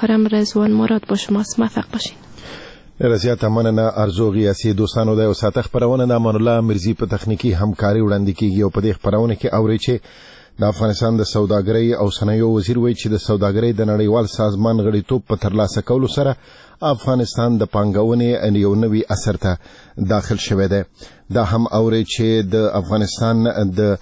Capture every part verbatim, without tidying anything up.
محترم رضوان مراد با شماست. موفق باشین. رضایت مننه. ارزو غیاسی دوستانو د وساته خبرونه د امان الله مرزي په تخنیکی همکاري وړاندې کیږي او په دې خبرونه کې اوري چې د افغانستان د سوداګرۍ او صنایعو وزیر وایي چې د سوداګرۍ د نړیوال سازمان غړیتوب په ترلاسه کولو سره افغانستان د پانګونې یو نوي اثر ته داخل شوی دی. دا هم اوري چې د افغانستان د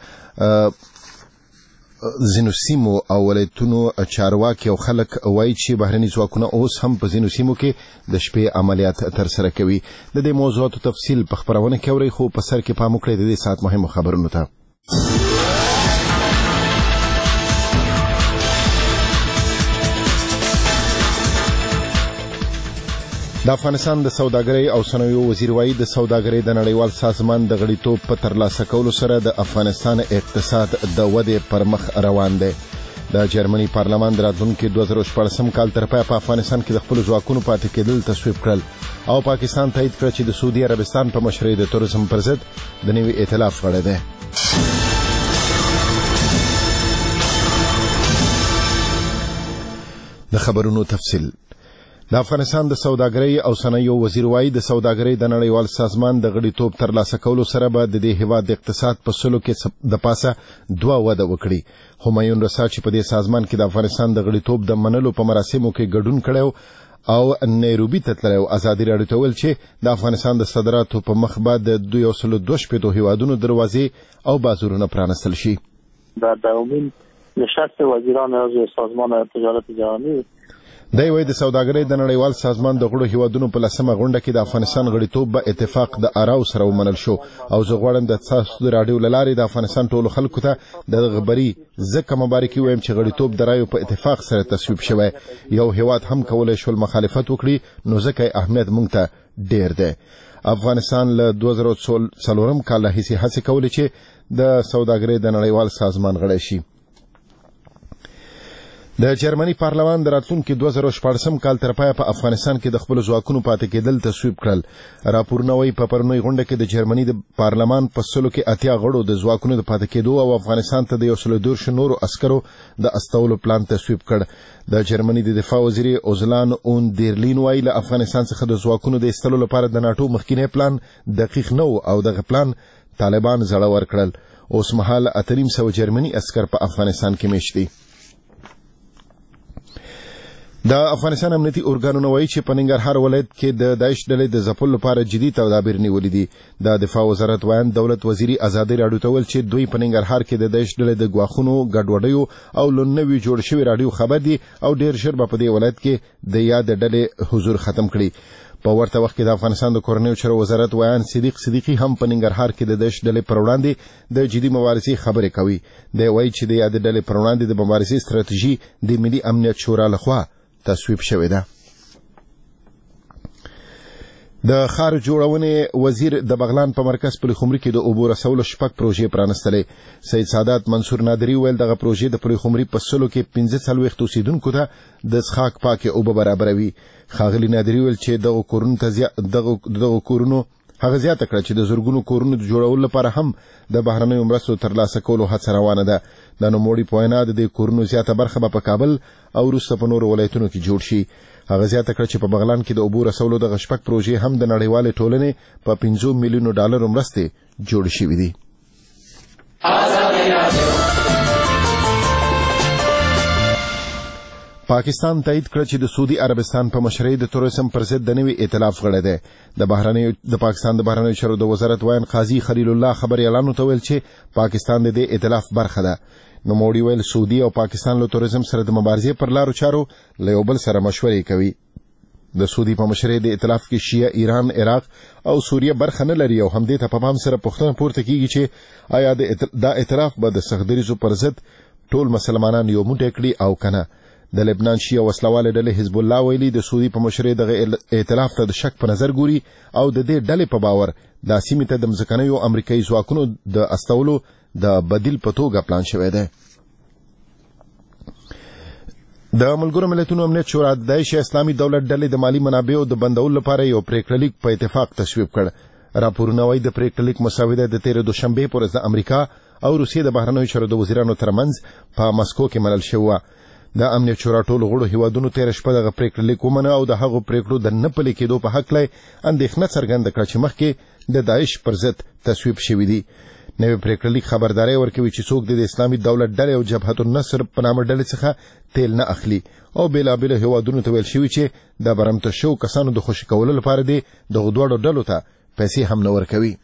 ځینو سیمو او ولایتونو چارواکي او خلک وایي چې بهرني ځواکونه اوس هم په ځینو سیمو کې د شپې عملیات ترسره کوي. د دې موضوعاتو تفصیل په خبرونه کې اوري، خو په سر کې پام وکړئ د دې ساعت مهمو خبرونو ته. د افغانستان د سوداګرۍ او صنایعو وزیر وایي د سوداګرۍ د نړیوال سازمان د غړیتوب په ترلاسه کولو سره د افغانستان اقتصاد د ودې پر مخ روان دی. د جرمني پارلمان د راتلونکي دوه زره شپاړسم کال تر پایه په افغانستان کې د خپلو ځواکونو پاتې کېدل تصویب کړل او پاکستان تایید کړ چې د سعودي عربستان په مشرۍ د توریزم پر ضد د نوي ائتلاف غړی دی. د خبرونو تفصیل. د افغانستان د سوداګرۍ او صنایعو وزیر وایي د سوداګرۍ د نړیوال سازمان د غړیتوب ترلاسه کولو سره به د دې هیواد د اقتصاد په سلو کې د پاسه دوه وده وکړي. همایون رسا چې په دې سازمان کې د افغانستان د غړیتوب د منلو په مراسمو کې ګډون کړی او نیروبي ته تللی او ازادي راډیو ته ویل چې د افغانستان د صادراتو په مخ به د دوه سوه دوه شپېتو هیوادونو دروازې او بازارونه پرانستل شي. در دومین نشست وزیران عضو سازمان تجارت جهانی دی وایي د سوداګرۍ د نړیوال سازمان د غړو هیوادونو په لسمه غونډه کې د افغانستان غړیتوب به اتفاق د اراو سره ومنل شو او زه غواړم د تاسو د راډیو له لارې د افغانستان ټولو خلکو ته د غبري ځکه مبارکي وایم چې غړیتوب د رایو په اتفاق سره تصویب شوی. یو هیواد هم کولی شول مخالفت وکړي نو ځکه اهمیت موږ ته ډیر دی. افغانستان له دوه زره څلورم کال راهیسې هڅې کولې چې د سوداګرۍ د نړیوال سازمان غړی شي. د جرمني پارلمان د راتلونکي دوه زره شپاړسم کال تر پایه په افغانستان کې د خپلو ځواکونو پاتې کېدل تصویب کړل. راپورونه وایي په پرونۍ غونډه کې د جرمني د پارلمان په سلو کې اتیا غړو د ځواکونو د پاتې کېدو او افغانستان ته د یو سل دېرشو نورو عسکرو د استولو پلان تصویب کړ. د جرمني د دفاع وزیر اوزلان اون دیرلین وایي له افغانستان څخه د ځواکونو د ایستلو لپاره د ناټو مخکینی پلان دقیق نه و او دغه پلان طالبان زړور کړل. اوس مهال اته نیم سوه جرمني عسکر په افغانستان کې میشت دي. د افغانستان امنیتي ارګانونه وایي چې په ننګرهار ولایت کې د داعش ډلې د ځپلو لپاره جدي تدابیر نیولي دي. د دفاع وزارت وایي دولت وزیري ازادي راډیو ته ویل چې دوی په ننګرهار کې د داعش ډلې د ګواښونو ګډوډیو او له نوي جوړ شوي راډیو خبر دي او ډیر ژر به په دې ولایت کې د یاد ډلې حضور ختم کړي. په ورته وخت کې د افغانستان د کورنیو چارو وزارت وایي صدیق صدیقي هم په ننګرهار کې د داعش ډلې پر وړاندې د جدي مبارزې خبرې کوي. دی وایي چې د یاد ډلې پر وړاندې د مبارزې ستراتیژي د ملي امنیت شورا لخوا تصویب شوی ده. د ښار جوړونې وزیر د بغلان په مرکز پلخمري کې د اوبو رسولو شپږ پروژې پرانستلې. سید سادات منصور نادري ویل دغه پروژې د پلخمري په سلو کې پنځه څلوېښت اوسېدونکو ته د څښاک پاکې اوبه برابروي. ښاغلي نادري ویل چې دغو کورونو ته دغو کورونو هغه زیاته کړه چې د زرګونو کورونو د جوړولو لپاره هم د بهرنیو مرستو ترلاسه کولو هڅه روانه ده. د نوموړي په وینا د دې کورونو زیاته برخه به په کابل او وروسته په نورو ولایتونو کې جوړ شي. هغه زیاته کړه چې په بغلان کې د اوبو رسولو دغه شپږ پروژې هم د نړیوالې ټولنې په پنځو میلیونو ډالرو مرستې جوړې شوې دي. پاکستان تایید کړ چې د سعودي عربستان په مشرۍ د توریزم پر ضد د نوي ائتلاف غړی دی. د بهرنیو د پاکستان د بهرنیو چارو د وزارت وایي قاضي خلیل الله خبریالانو ته ویل چې پاکستان د دې ائتلاف برخه ده. نوموړي ویل سعودي او پاکستان له توریزم سره د مبارزې پر لارو چارو له یو بل سره مشورې کوي. د سعودي په مشرۍ د ائتلاف کې شیعه ایران، عراق او سوریه برخه نه لري او همدې ته په پام سره پوښتنه پورته کیږي چې آیا دا ائتلاف به د سختدریزو پر ضد ټول مسلمانان یو موټی کړي او کنه. د لبنان شیعه وسلواله ډلې حزب الله ویلي د سعودي په مشرۍ دغه ائتلاف ته د شک په نظر ګوري او د دې ډلې په باور دا سیمې ته د مځکنیو امریکایي ځواکونو د استولو د بدیل په توګه پلان شوی دی. د ملګرو ملتونو امنیت شورا د داعش اسلامي دولت ډلې د مالی منابعو د بندولو لپاره یو پریکړه لیک په اتفاق تصویب کړ. راپورونه وایي د پریکړه لیک مسوده د تېرې دوشنبې په ورځ د امریکا او روسیې د بهرنیو چارو د وزیرانو ترمنځ په مسکو کې منل شوې وه. د امنیت شورا ټولو غړو هیوادونو تېره شپه دغه پریکړه لیک ومنه او د هغو پریکړو د نه پلي کېدو په هکله اندېښنه څرګنده کړه چې مخکې د داعش پر ضد تصویب شوي دي. نوی پریکړه لیک خبرداری ورکوي چې څوک د اسلامي دولت ډلې او جبهة النصر په نامه ډلې څخه تیل نه اخلي او بېلابېلو هیوادونو ته ویل شوي چې د برمته شوو کسانو د خوشي کولو لپاره دې دغو دواړو ډلو ته پیسې هم نه ورکوي.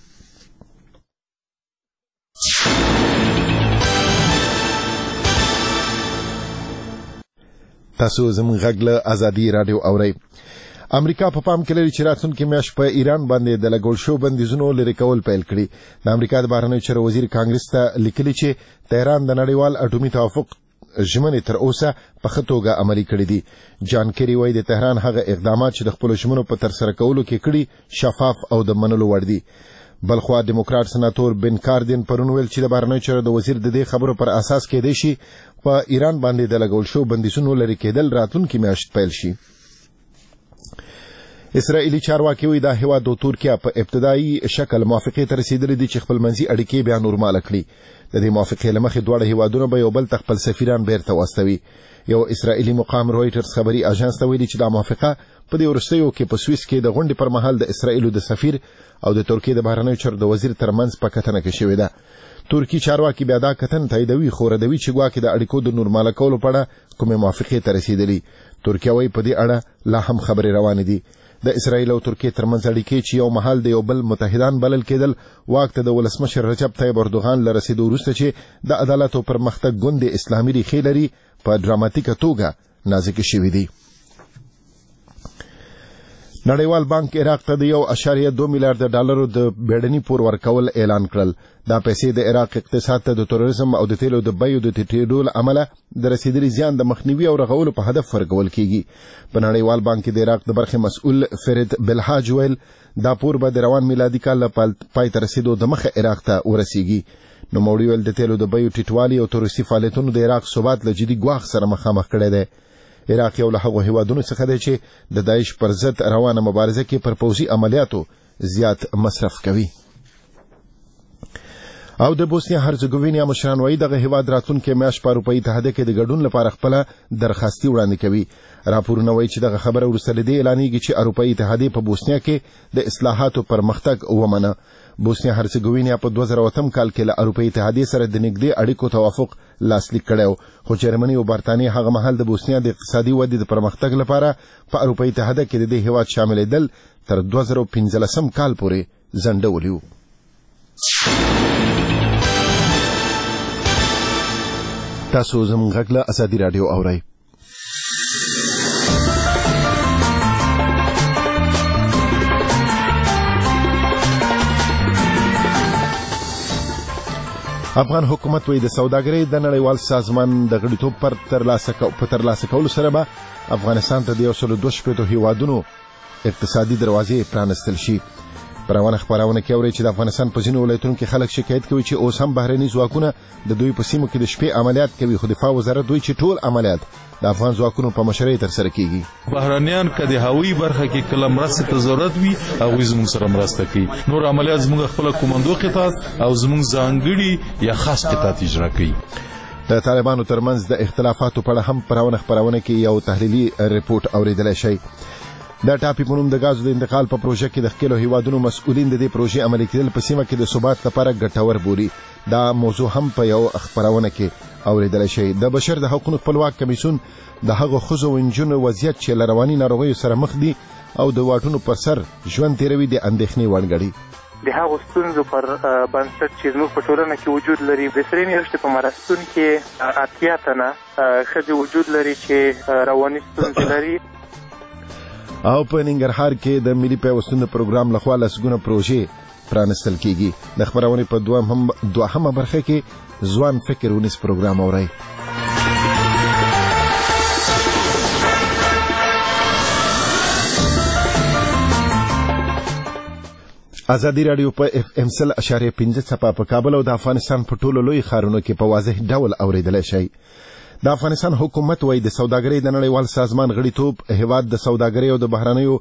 تاسو زموږ غږ له ازادي راډیو اورئ. امریکا په پام کې لري چې راتلونکې میاشت په ایران باندې د لګول شوو بندیزونو لرې کول پیل کړي. د امریکا د بهرنیو چارو وزیر کانګرس ته لیکلي چې تهران د نړیوال اټومي توافق ژمنې تر اوسه په ښه توګه عملي کړي دي. جان کیری وایي د تهران هغه اقدامات چې د خپلو ژمنو په ترسره کولو کې کړي شفاف او د منلو وړ دي. بلخوا ډیموکراټ سناتور بن کاردین پرون ویل چې د بهرنیو چارو د وزیر د دې خبرو پر اساس کېدای شي په ایران باندې د لګول شوو بندیزونو لرې کېدل راتلونکې میاشت پیل شي. اسرائیلي چارواکي وایي دا هیواد د ترکیه په ابتدایي شکل موافقې ته رسیدلي دي چې خپل منځي اړیکې بیا نورماله کړي. د دې موافقې له مخې دواړه هیوادونه به یو بل ته خپل سفیران بیرته واستوي. یو اسرائیلي مقام رویټرز خبري اژانس ته ویلي چې دا موافقه په دې وروستیو کې په سویس کې د غونډې پر مهال د اسرائیلو د سفیر او د ترکیې د بهرنیو چارو د وزیر ترمنځ په کتنه کې شوې ده. ترکی چارواکي بیا دا کتنه تاییدوي خو ردوي چې ګواکې د اړیکو د نورماله کولو په اړه کومې موافقې ته رسیدلي. ترکیه وایي په دې اړه لا هم خبرې روانې دي. د اسرائیل او ترکیې ترمنځ اړیکې چې یو مهال د یو بل متحدان بلل کېدل واک ته د ولسمشر رجب طیب اردوغان له رسیدو وروسته چې د عدالت او پرمختګ ګوند اسلامي ریښې لري په ډراماتیکه توګه نازکې شوي دي. نړیوال بانک عراق ته د یو اشاریه دوه میلیارډ ډالرو د بیړني پور ورکول اعلان کړل. دا پیسې د عراق اقتصاد ته د تروریزم او د تیلو د بیو د ټیټېدو له امله د رسیدلي زیان د مخنیوي او رغولو په هدف ورکول کیږي. په نړیوال بانک کې د عراق د برخې مسؤل فرید بلحاج ویل دا پور به د روان میلادي کال له پای ته رسیدو د مخه عراق ته ورسیږي. نوموړي ویل د تیلو د بیو ټیټوالي او تروریستي فعالیتونو د عراق ثبات له جدي ګواښ سره مخامخ کړی دی. عراق یو له هغو هیوادونو څخه دی چې د داعش پر ضد روانه مبارزه کې پر پوځي عملیاتو زیات مصرف کوي. او د بوسنیا هرزګوینیا مشران وایي دغه هیواد راتلونکې میاشت په اروپایي اتحادیه کې د ګډون لپاره خپله درخواستي وړاندې کوي. راپورونه وایي چې دغه خبره وروسته له دې اعلانېږي چې اروپایي اتحادیه په بوسنیا کې د اصلاحاتو پرمختګ ومنه. بوسنیا هرزګوینیا په دوه زره اتم کال کې له اروپایي اتحادیې سره د نږدې اړیکو توافق لاسلیک کړی و خو جرمني او برطانیې هغه مهال د بوسنیا د اقتصادي ودې د پرمختګ لپاره په اروپایي اتحادیه کې د دې هیواد شاملېدل تر دوه زره پنځلسم کال پورې ځنډولي و. تاسو زموږ غږ له ازادي راډیو اورئ. افغان حکومت وایي د سوداګرۍ د نړیوال سازمان د غړیتوب پر ترلاسه کولو سره به افغانستان ته د یو سلو دوه شپېتو هیوادونو اقتصادي دروازې پرانستل شي. په روانه خپرونه کې اورئ چې د افغانستان په ځینو ولایتونو کې خلک شکایت کوي چې اوس هم بهرني ځواکونه د دوی په سیمو کې د شپې عملیات کوي خو دفاع وزارت دوی چې ټول عملیات د افغان ځواکونو په مشرۍ ترسره کیږي. بهرنیان که د هوایي برخه کې کله مرستې ته ضرورت وي هغوی زموږ سره مرسته کوي. نور عملیات زموږ خپله کومندو قطعات او زموږ ځانګړي یا خاص قطعات اجرا کوي. د طالبانو ترمنځ د اختلافاتو په اړه هم په روانه خپرونه کې یو تحلیلي ریپورټ اوریدلی شئ. د ټاپي په نوم د غازو د انتقال په پروژه کې د ښکېلو هیوادونو مسؤلین د دې پروژې عملي کېدل په سیمه کې د ثبات لپاره ګټور بولي. دا موضوع هم په یو خپرونه کې اوریدلی شئ. د بشر د حقوقو خپلواک کمیسیون د هغو ښځو او نجونو وضعیت چې له رواني ناروغیو سره مخ دي او د واټونو پر سر ژوند تېروي د اندېښنې وړ ګڼي. د هغو ستونزو پر بنسټ چې زموږ په ټولنه کې وجود لري د سرې میاشتې په مرستون کې اتیا تنه ښځې وجود لري چې رواني ستونزې لري. او په ننګرهار کې د ملي پیوستون پروګرام لخوا لسګونه پروژې پرانستل کیږي. د خبرونې په دوهمه برخه کې ځوان فکر ونیس پروګرام اورئ. ازادي راډیو په اف ام سل اشاریه پنځه څپه په کابل او د افغانستان په ټولو لوی ښارونو کې په واضح ډول اوریدلی شئ. د افغانستان حکومت وایي د سوداګرۍ د نړیوال سازمان غړیتوب هیواد د سوداګرۍ او د بهرنیو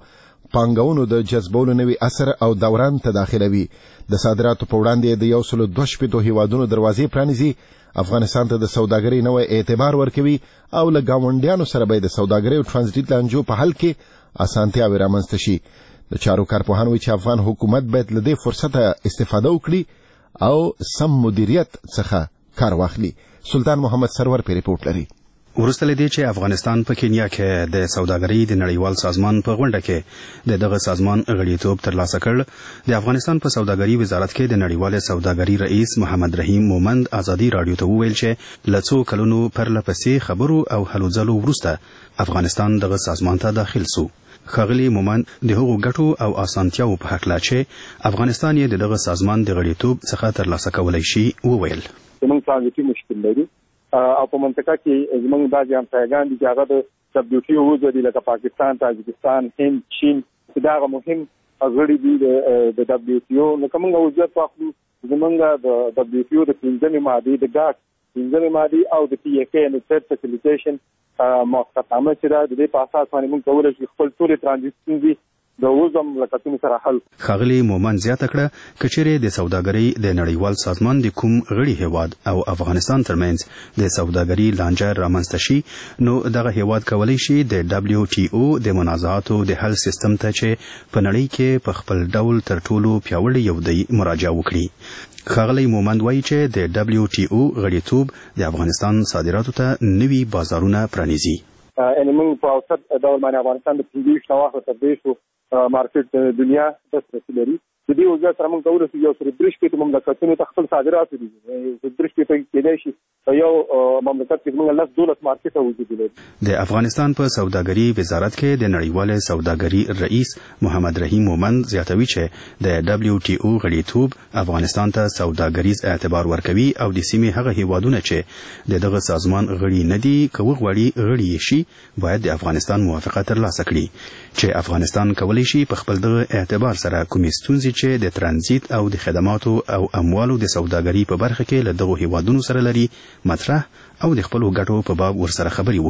پانګونو د جذبولو نوي اثر او دوران ته داخلوي. د صادراتو په وړاندې د یو سل دوه شپېتو هیوادونو دروازې پرانیزي. افغانستان ته د سوداګرۍ نوی اعتبار ورکوي او له ګاونډیانو سره به د سوداګرۍ او ترانزیت لانجو په حل کې اسانتیاوې رامنځته شي. د چارو کارپوهان وایي چې افغان حکومت باید له دې فرصته استفاده وکړي او سم مدیریت څخه کار واخلي. سلطان محمد سرور په ریپورت لري. ورسته لدی چې افغانستان په کینیا کې د سوداګرۍ د نړیوال سازمان په غونډه کې د دغه سازمان غړیتوب ترلاسه کړ. د افغانستان په سوداګرۍ وزارت کې د نړیوال سوداګرۍ رئیس محمد رحیم مومند ازادي رادیو ته وویل چې لڅو کلونو پر لپسې خبرو او هلو ځلو وروسته افغانستان دغه سازمان ته داخل سو. خاغلی مومند د هغو ګټو او اسانتیاو په حق لا چې افغانستان یې دغه سازمان د غړیتوب څخه ترلاسه کولای شي وویل. زموږ ترانزیتي مشکل لري او په منطقه کې زموږ بعضې همسایګان دي چې هغه د دبلیو ټي او عضو دي لکه پاکستان، تاجکستان، هند، چین چې دا هغه مهم غړي دي د دبلیو ټي او. لکه موږ عضویت واخلو زموږ د دبلیو ټي او د پنځمې مادې د ګاټ پنځمې مادې او د پی اف اے د ټریډ فیسیلیټیشن موافقتنامه چې دا د دې په اساس باندې موږ کولی شو خپل ټولې ترانزیت ستونزې د وزم لکتونو سره حل. خاغلی مومن زیاته کړه کچېرې د سوداګرۍ د نړیوال سازمان د کوم غړي هیواد او افغانستان ترمنځ د سوداګرۍ لانجه رامنځته شي نو دغه هیواد کولی شي د دبلیو ټي او د منازعاتو د حل سیستم ته چې په نړۍ کې په خپل ډول تر ټولو پیاوړی یو دی مراجعه وکړي. خاغلی مومند وایي چې د دبلیو ټي او غړیتوب د افغانستان صادراتو ته نوي بازارونه پرانیزي. یعنې موږ په اوسط ډول باندې افغانستان د پنځه ویشت نواخو تر دېرشو مارکیټ دنیا دسترسي لري. د دې وجه سره موږ کولی شو یو سل درې شپېته مملکتونو ته خپل صادرات ولري. درې شپېته کېدای شي په یو مملکت کې موږ لس دولس مارکېټه وجود لري. د افغانستان په سوداګرۍ وزارت کې د نړیوال سوداګرۍ رئیس محمد رحیم مومند زیاتوي چې د دبلیو ټي او غړیتوب افغانستان ته سوداګریز اعتبار ورکوي او د سیمې هغه هیوادونه چې د دغه سازمان غړي نه دي که وغواړي غړي شي باید د افغانستان موافقه ترلاسه کړي چې افغانستان کولی شي په خپل دغه اعتبار سره کومې ستونزې چې د ترانزیت او د خدماتو او اموالو د سوداګرۍ په برخه کې له دغو هیوادونو سره لري مطرح او د خپلو ګټو په باب ورسره خبرې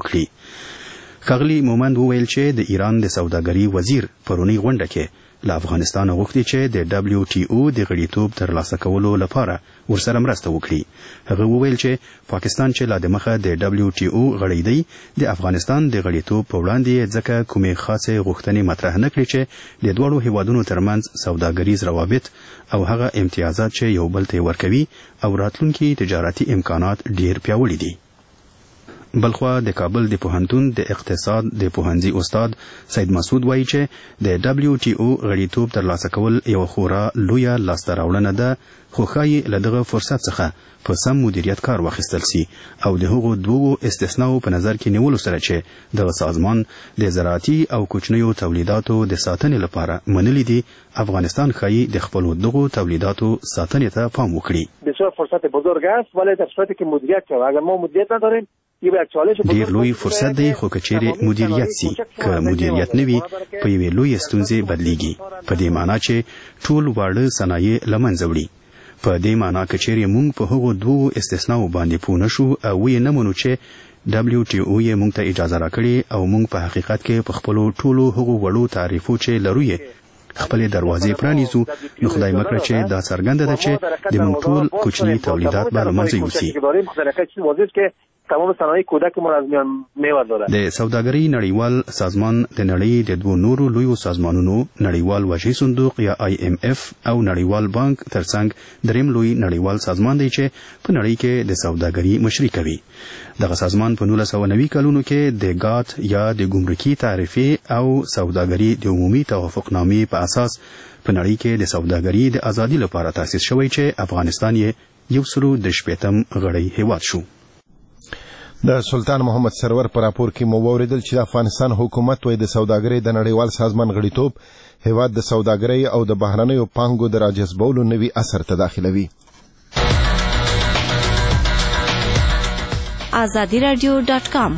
وکړي. خاغلی مومند وویل چې د ایران د سوداګرۍ وزیر پرونی غونډه کې له افغانستان غوښتي چې د دبلیو ټي او د غړیتوب ترلاسه کولو لپاره ورسره مرسته وکړي. هغه وویل چې پاکستان چې لا د مخه د دبلیو ټي او غړی دی د افغانستان د غړیتوب په وړاندې ځکه کومې خاصې غوښتنې مطرح نه کړي چې د دواړو هیوادونو ترمنځ سوداګریز روابط او هغه امتیازات چې یو بل ته ورکوي او راتلونکي تجارتي امکانات ډیر پیاوړي دي. بلخوا د کابل د پوهنتون د اقتصاد د پوهنځي استاد سید مسعود وایي چې د دبلیو ټي او غړیتوب ترلاسه کول یو خورا لویه لاسته راوړنه ده خو ښایي له دغه فرصت څخه په سم مدیریت کار واخیستل سي او د هغو دوو استثناو په نظر کې نیولو سره چې دغه سازمان د زراعتي او کوچنیو تولیداتو د ساتنې لپاره منلي دي افغانستان ښایي د خپلو دغو تولیداتو ساتنې ته پام وکړي. بسیار فرصت بزرگ است ولی در صورتی که مدیریت شود اگر ما مدیریت نداریم ډیر لوی فرصت دی خو کچېرې مدیریت سي که مدیریت نه وي په یوې لویې ستونزې بدلیږي په دې معنا چې ټول واړه صنایع له منځه وړي. په دې معنا کچېرې موږ په هغو دوو استثناو باندې پوه نه شو او یې نه منو چې دبلیو ټي او یې موږ ته اجازه راکړې او موږ په حقیقت کې په خپلو ټولو هغو وړو تعریفو چې لرو یې خپلې دروازې پرانیزو نو خدای مکړه چې دا څرګنده ده چې د موږ ټول کوچني تولیدات به له منځه یوسي. تمام صنایع کودک ما از میان میوازاره. د سوداګرۍ نړیوال سازمان د نړۍ د دوه نورو لویو سازمانونو نړیوال وجهي صندوق یا آی ایم اف او نړیوال بانک ترڅنګ دریم لوی نړیوال سازمان دی چې په نړۍ کې د سوداګرۍ مشري کوي. دغه سازمان په نولس سوه نوي کلونو کې د ګات یا د ګمرکي تعرفې او سوداګرۍ د عمومي توافقنامې په اساس په نړۍ کې د سوداګرۍ د ازادي لپاره تاسیس شوی چې افغانستان یې یو سلو د شپېتم غړی هیواد شو. د سلطان محمد سرور پر راپور کې مو واوریدل چې د افغانستان حکومت وایي د سوداګرۍ د نړیوال سازمان غړیتوب هیواد د سوداګرۍ او د بهرنیو پانګو د راجذبولو نوي اثر ته داخلوي. آزادی رادیو ډاټ کام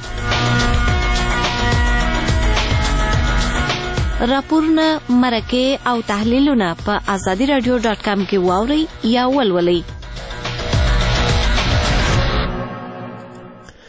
راپورونه مرکه او تحلیلونه په آزادی رادیو ډاټ کام کې واورئ یا ولولئ.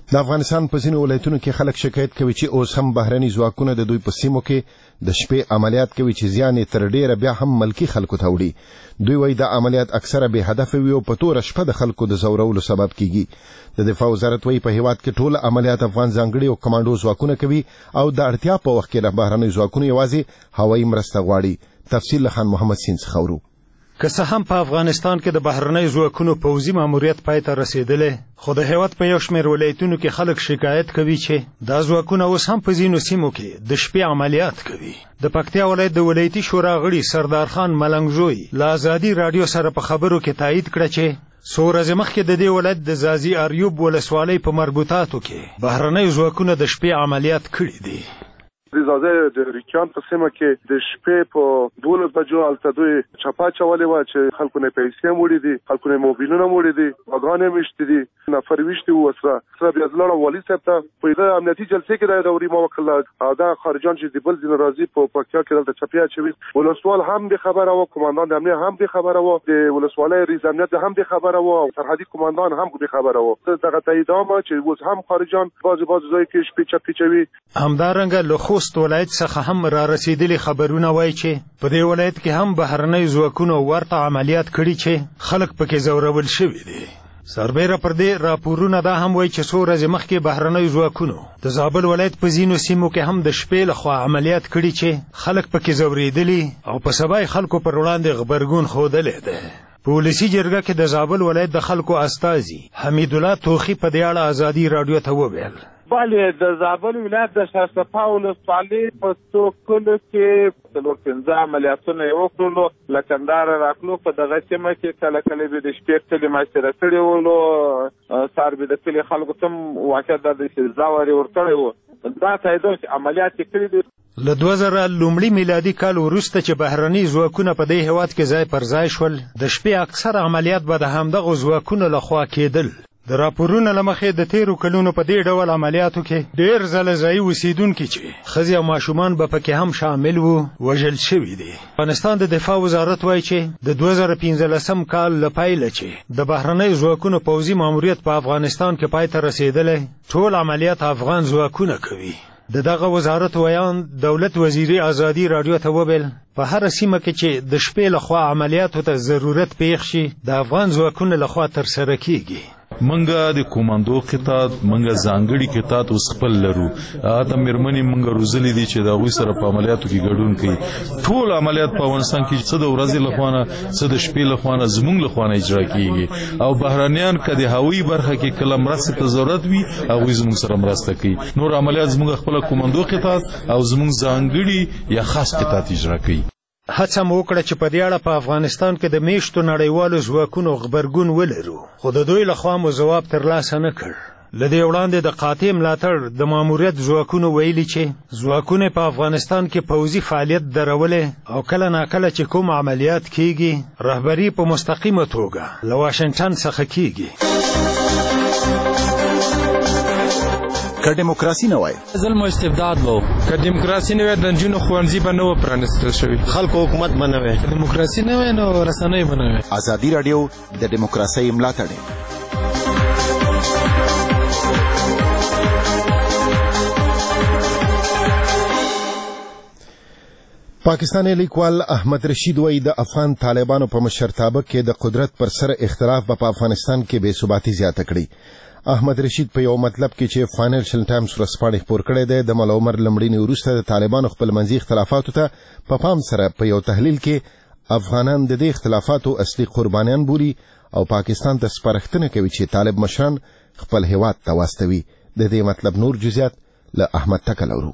د افغانستان په ځینو ولایتونو کې خلک شکایت کوي چې اوس هم بهرني ځواکونه د دوی په سیمو کې د شپې عملیات کوي چې زیان یې تر ډیره بیا هم ملکي خلکو ته وړي. دوی وایي دا عملیات اکثره بې هدفه وي او په توره شپه د خلکو د ځورولو سبب کیږي. د دفاع وزارت وایي په هیواد کې ټول عملیات افغان ځانګړي او کمانډو ځواکونه کوي او د اړتیا په وخت کې د بهرني ځواکونو یوازې هوایي مرسته غواړي. تفصیل له خان محمد سین څخه اورو. که څه هم په افغانستان کې د بهرنۍ ځواکونو پوځي ماموریت پای ته رسیدلی، خو د هیواد په یو شمېر ولایتونو کې خلک شکایت کوي چې دا ځواکونه اوس هم په ځینو سیمو کې د شپې عملیات کوي. د پکتیا ولایت د ولایتي شورا غړي سردار خان ملنګزوی له ازادي راډیو سره په خبرو کې تایید کړه چې څو ورځې مخکې د دې ولایت د ځاځي اریوب ولسوالۍ په مربوطاتو کې بهرنۍ ځواکونه د شپې عملیات کړي دي. د زاده د ریچان په سیمه کې د شپې په دولس بجو الته دوی چپا چولې و چې خلکو نه پیسې موړي دي، خلکو نه موبایلونه موړي دي، غاغانې مشتي دي، نفر وشتي وسره سره بیا ځلړ ولی صاحب ته په دې امنیتي جلسې کې د دوري موکل دا خارجان چې د بل ځین راځي په پکتیا کې دلته چپیا چوي ولسوال هم به خبره و، کمانډان د امنیت هم به خبره و، د ولسوالۍ ریاض امنیت هم به خبره و، او سرحدي کمانډان هم به خبره و. دغه تاییدامه چې اوس هم خارجان باز باز ځای کې شپې چپی چوي. همدارنګه له خوست ولایت څخه هم را رسیدلي خبرونه وایي چې په دې ولایت کې هم بهرنۍ ځواکونو ورته عملیات کړي چې خلک پکې ځورول شوي دي. سربیره پر دې راپورونه دا هم وایي چې څو ورځې مخکې بهرنۍ ځواکونو د زابل ولایت په ځینو سیمو کې هم د شپې لخوا عملیات کړي چې خلک پکې ځورېدلي او په سبا یې خلکو پر وړاندې غبرګون ښودلی دی. په ولسي جرګه کې د زابل ولایت د خلکو استازي حمیدالله توخي په دې اړه ازادي راډیو ته وویل: بله، د زابل ولایت د شرصفا ولسوالۍ په څو کلو کې څلور پنځه عملیاتونه یې وکړلو. له کندهاره راتلو په دغه سیمه کې کله کله به د شپې کلي محاصره کړي ولو، سهار به د کلي خلکو ته هم واقع دا د ځاور یې ورکړی و. دا تاییدوم چې عملیات یې کړي دي. له دوه زره لومړي میلادي کال وروسته چې بهرني ځواکونه په دې هیواد کې ځای پر ځای شول، د شپې اکثر عملیات به د همدغو ځواکونو لخوا کېدل. د راپورونو له مخې د تیرو کلونو په دې ډول عملیاتو کې ډېر ځله ځایي اوسېدونکي چې ښځې او ماشومان به پکې هم شامل وو وژل شوي دي. افغانستان د دفاع وزارت وایي چې د دوه زره پنځلسم کال له پیله چې د بهرنیو ځواکونو پوځي ماموریت په افغانستان کې پای ته رسېدلی، ټول عملیات افغان ځواکونه کوي. د دغه وزارت ویان دولت وزیري ازادي راډیو ته وویل: په هر سیمه کې چې د شپې لخوا عملیاتو ته ضرورت پیښ شي د افغان ځواکونو لخوا ترسره کیږي. منګه د کوماندو قطاعت منګه ځانګړي قطاعت اوس خپل لرو. اته مرمنې منګه روزلې دي چې د هغوی سره په عملیاتو کې ګډون کوي. ټول عملیات په افغانستان کې څه د ورځې لخوا نه څه د شپې لخوا نه زموږ لخوا نه اجرا کیږي او بهرنیان که د هوایي برخه کې کله مرستې ته ضرورت وي هغوی زموږ سره مرسته کوي. نور عملیات زموږ خپله کوماندو قطاعت او زموږ ځانګړي یا خاص قطاعت اجرا کوي. هڅه مو وکړه چې په دې اړه په افغانستان کې د میشتو نړیوالو ځواکونو غبرګون ولرو، خو د دوی لخوا مو ځواب ترلاسه نه کړ. له دې وړاندې د قاطع ملاتړ د ماموریت ځواکونو ویلي چې ځواکونه په افغانستان کې پوځي فعالیت درولې او کله ناکله چې کوم عملیات کیږي رهبري په مستقیمه توګه له واشنګټن څخه کیږي. که دیموکراسي نه وای ظلم او استبداد وو، که دیموکراسي نه وای د نجونو ښوونځي به نه و پرانیستل شوي، خلکو حکومت به نه وای، دیموکراسي نه وای نو رسنۍ به نه وای. ازادي راډیو د دیموکراسۍ ملاتړ. پاکستاني لیکوال احمد رشید وایي د افغان طالبانو په مشرتابه کې د قدرت پر سر اختلاف به په افغانستان کې بې ثباتي زیاته کړي. احمد رشید په یو مطلب کې چې فاینانشل ټایمز ورځپاڼې خپور کړی دی د ملا عمر لمړینې وروسته د طالبانو خپل منځي اختلافاتو ته په پام سره په یو تحلیل کې افغانان د دې اختلافاتو اصلي قربانیان بولي او پاکستان ته سپارښتنه کوي چې طالب مشران خپل هیواد ته واستوي. د دې مطلب نور جزئیات له احمد تکل اورو.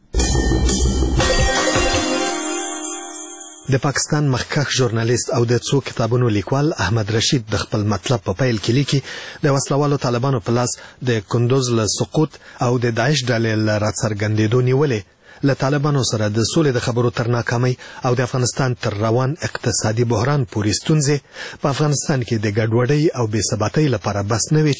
د پاکستان مخکښ ژورنالیست او د څو کتابونو لیکوال احمد رشید د خپل مطلب په پیل کې لیکي د وسلوالو طالبانو په لاس د کندوز له سقوط او د داعش ډلې له راڅرګندېدو نیولې له طالبانو سره د سولې د خبرو تر ناکامۍ او د افغانستان تر روان اقتصادي بحران پورې ستونزې په افغانستان کې د ګډوډۍ او بې ثباتۍ لپاره بس نه وي چې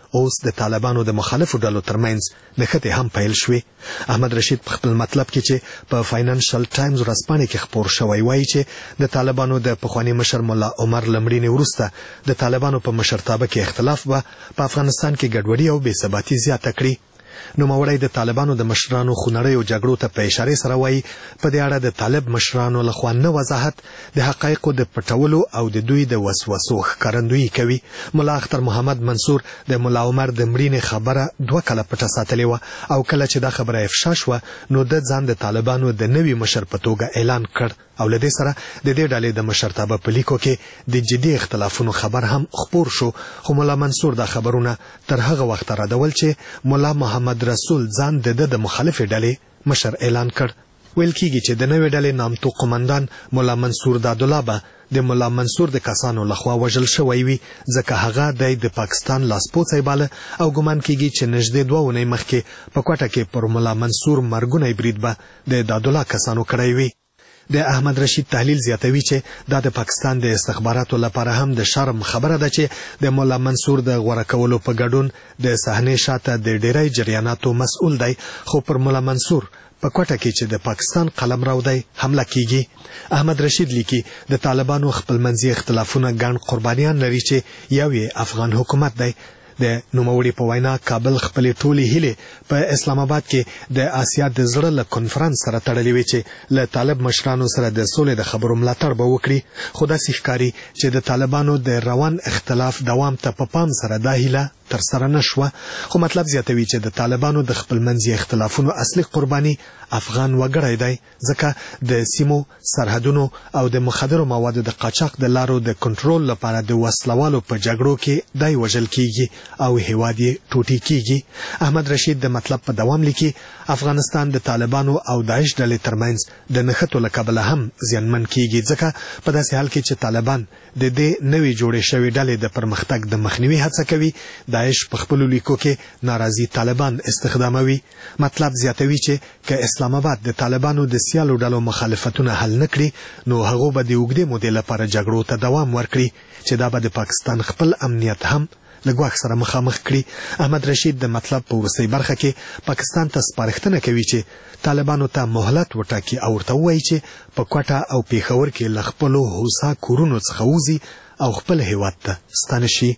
اوس د طالبانو د مخالفو ډلو ترمنځ نښتې هم پیل شوې. احمد رشید په خپل مطلب کې چې په فاینانشل ټایمز ورځپاڼې کې خپور شوی وایي چې د طالبانو د پخواني مشر ملا عمر له مړینې وروسته د طالبانو په مشرتابه کې اختلاف به په افغانستان کې ګډوډي او بې ثباتي زیاته کړي. نوموړی د طالبانو د مشرانو خونړیو جګړو ته په اشارې سره وایي په دې اړه د طالب مشرانو لخوا نه وضاحت د حقایقو د پټولو او د دوی د وسوسو ښکارندویي کوي. ملا اختر محمد منصور د ملا عمر د مړینې خبره دوه کاله پټه ساتلې وه او کله چې دا خبره افشا شوه نو د ځان د طالبانو د نوي مشر په توګه اعلان کړ او له دې سره د دې ډلې د مشرتابه په لیکو کې د جدي اختلافونو خبر هم خپور شو. خو ملا منصور دا خبرونه تر هغه وخت ردول چې ملا محمد رسول ځان د د مخالفې ډلې مشر اعلان کړ. ویل کېږي چې د نوې ډلې نامتو قومندان ملا منصور دادالله به د ملا منصور د کسانو لخوا وژل شوی وي ځکه هغه د پاکستان لاسپوڅی باله او ګمان کېږي چې نږدې دوه اونۍ مخکې په کوټه کې پر ملا منصور مرګونی برید به د دادالله کسانو کړی وي. د احمد رشید تحلیل زیاتوي چې دا د پاکستان د استخباراتو لپاره هم د شرم خبره ده چې د مولا منصور د غوړه کولو په ګډون د صحنې شاته د ډیری جریاناتو مسؤل دی خو پر مولا منصور په کوټه کې چې د پاکستان قلمرو دی حمله کیږي. احمد رشید لیکي د طالبانو خپلمنځي اختلافونه ګڼ قربانیان لري چې یو یې افغان حکومت دی. د نوموړي په وینا کابل خپلې ټولې هیلې په اسلام آباد کې د آسیا د زړه له کنفرانس سره تړلې وي چې له طالب مشرانو سره د سولې د خبرو ملاتړ به وکړي. خو داسې ښکاري چې د طالبانو د روان اختلاف دوام ته په پام سره دا هیله تر سره نشوه. خو مطلب زیاتوي چې د طالبانو د خپلمنځي اختلافونو اصلي قرباني افغان وګړی دی ځکه د سیمو سرحدونو او د مخدرو موادو د قاچاق د لارو د کنټرول لپاره د وسلوالو په جګړو کې دی وژل کیږي او هیواد یې ټوټې کیږي. احمد رشید د مطلب په دوام لیکي افغانستان د طالبانو او داعش ډلې ترمنځ د نښتو له کبله هم زیانمن کیږي ځکه په داسې حال کې چې طالبان د دې نوې جوړې شوې ډلې د پرمختګ د مخنیوي هڅه کوي داعش په خپلو لیکو کې ناراضي طالبان استخداموي. مطلب زیاتوي چې که اسلام آباد د طالبانو د سیالو ډلو مخالفتونه حل نکړي نو هغه به د اوږدې مودې لپاره جګړو ته دوام ورکړي چې دا به د پاکستان خپل امنیت هم له ګواښ سره مخامخ کړي. احمد رشید د مطلب په وروستۍ برخه کې پاکستان ته سپارښتنه کوي چې طالبانو ته مهلت وټاکي او ورته ووایي چې په کوټه او پیښور کې له خپلو هوسا کورونو څخه ووځي او خپل هیواد ته ستانه شي.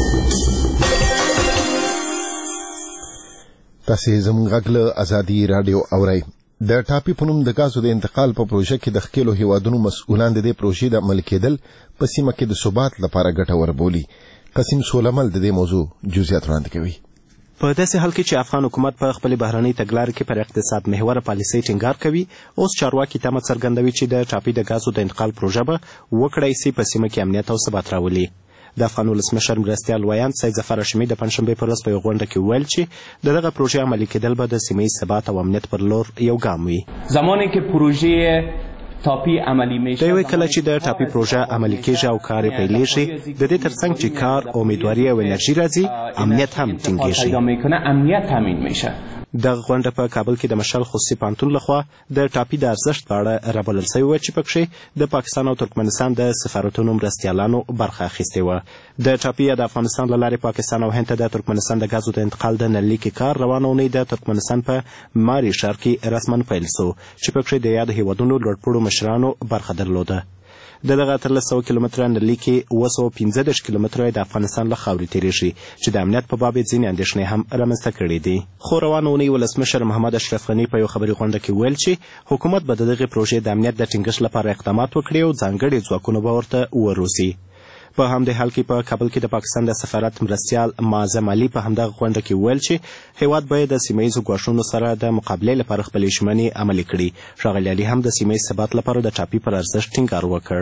تاسې زموږ غږ له ازادي راډیو اورئ. د ټاپي په نوم د غازو د انتقال په پروژه کې د ښکېلو هیوادونو مسؤلان د دې پروژې د عملي کېدل په سیمه کې د ثبات لپاره ګټور بولي. قسیم سولمل د دې موضوع جزئیات وړاندې کوي. په داسې حال کې چې افغان حکومت په خپل بهرنۍ تګلارې کې پر اقتصاد محوره پالیسۍ ټینګار کوي اوس چارواکي تمه څرګندوي چې د ټاپي د غازو د انتقال پروژه به وکړی سي په سیمه کې امنیت او ثبات راولي. د افغان ولسمشر مرستیال ویاند سید ظفر هاشمي د پنجشنبې په ورځ په یوه غونډه کې وویل چې د دغه پروژې عملي کېدل به د سیمه ییز ثبات او امنیت پر لور یو ګام وي. زمانی که پروژه تاپی عملی میشه دوی کله چې د ټاپي پروژه عملي کېږي او کار یې پیلېږي د دې ترڅنګ چې کار امیدواري او انرژي راځي امنیت هم ټینګېږي. امنیت تامین میشه. دغه غونډه په کابل کې د مشال خصوصي پوهنتون لخوا د ټاپي د ارزښت په اړه رابلل شوې وه چې پکښې د پاکستان او ترکمنستان د سفارتونو مرستیالانو برخه اخیستې وه. د ټاپي یا د افغانستان له لارې پاکستان او هند ته د ترکمنستان د ګازو د انتقال د نللیکې کار روانه اونۍ د ترکمنستان په ماري ښار کې رسما پیل سو چې پکښې د یاد هیوادونو لوړپوړو مشرانو برخه درلوده. د دغه اتلس سوه کیلومتره نللیکې اوه سوه پنځه دېرش کیلومتره د افغانستان له خاورې تېرېږي چې د امنیت په باب یې ځینې اندېښنې هم رامنځته کړي دي. خو روانه اونۍ ولسمشر محمد اشرف غني په یو خبري غونډه کې ویل چې حکومت به د دغې پروژې د امنیت د ټینګښت لپاره اقدامات وکړي او ځانګړي ځواکونه به ورته وروسي. په همدې حال کې په کابل کې د پاکستان د سفارت مرستیال معظم علي په همدغه غونډه کې وویل چې هیواد باید د سیمه ییزو ګواښونو سره د مقابلې لپاره خپلې ژمنې عملي کړي. ښاغلي علي هم د سیمه ییز ثبات لپاره د ټاپي پر ارزښت ټینګار وکړ.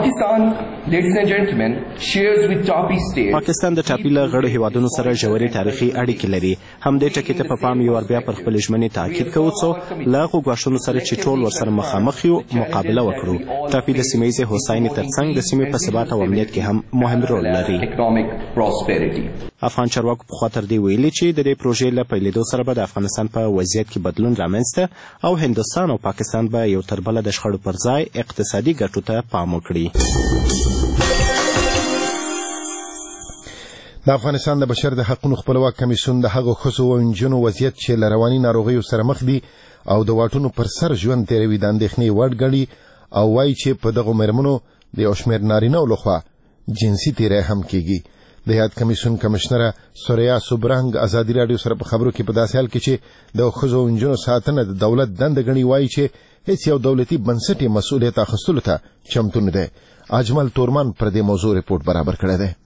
پاکستان د ټاپي له غړو هیوادونو سره ژورې تاریخي اړیکې لري. همدې ټکي ته په پام یو ور بیا پر خپلې ژمنې تاکید کوو څو له هغو ګواښونو سره چې ټول ورسره مخامخ یو مقابله وکړو. ټاپي د سیمه ییزې هوساینې ترڅنګ د سیمې په ثبات او امنیت کې هم مهم رول لري. افغان چارواکو پخوا تر دې ویلي چې د دې پروژې له پیلېدو سره به د افغانستان په وضعیت کې بدلون رامنځته او هندوستان او پاکستان به یو تر بله د شخړو پر ځای اقتصادي ګټو ته پام وکړي. د افغانستان د بشر د حقوقو خپلواک کمیسیون د هغو ښځو او نجونو وضعیت چې له رواني ناروغیو سره مخ دي او د واټونو پر سر ژوند تیروي د اندېښنې وړ ګڼي او وایي چې په دغو مېرمنو د یو شمېر نارینهو لخوا جنسي تیری هم کیږي. د هیات کمیسیون کمشنره سوریا سوبرنګ ازادي راډیو سره په خبرو کې په داسې حال کې چې د ښځو او نجونو ساتنه د دولت دنده ګڼي وایي چې هیڅ یو دولتي بنسټ یې مسؤلیت اخیستلو ته چمتو نه دی. اجمل تورمان پر دې موضوع رپورټ برابر کړی دی.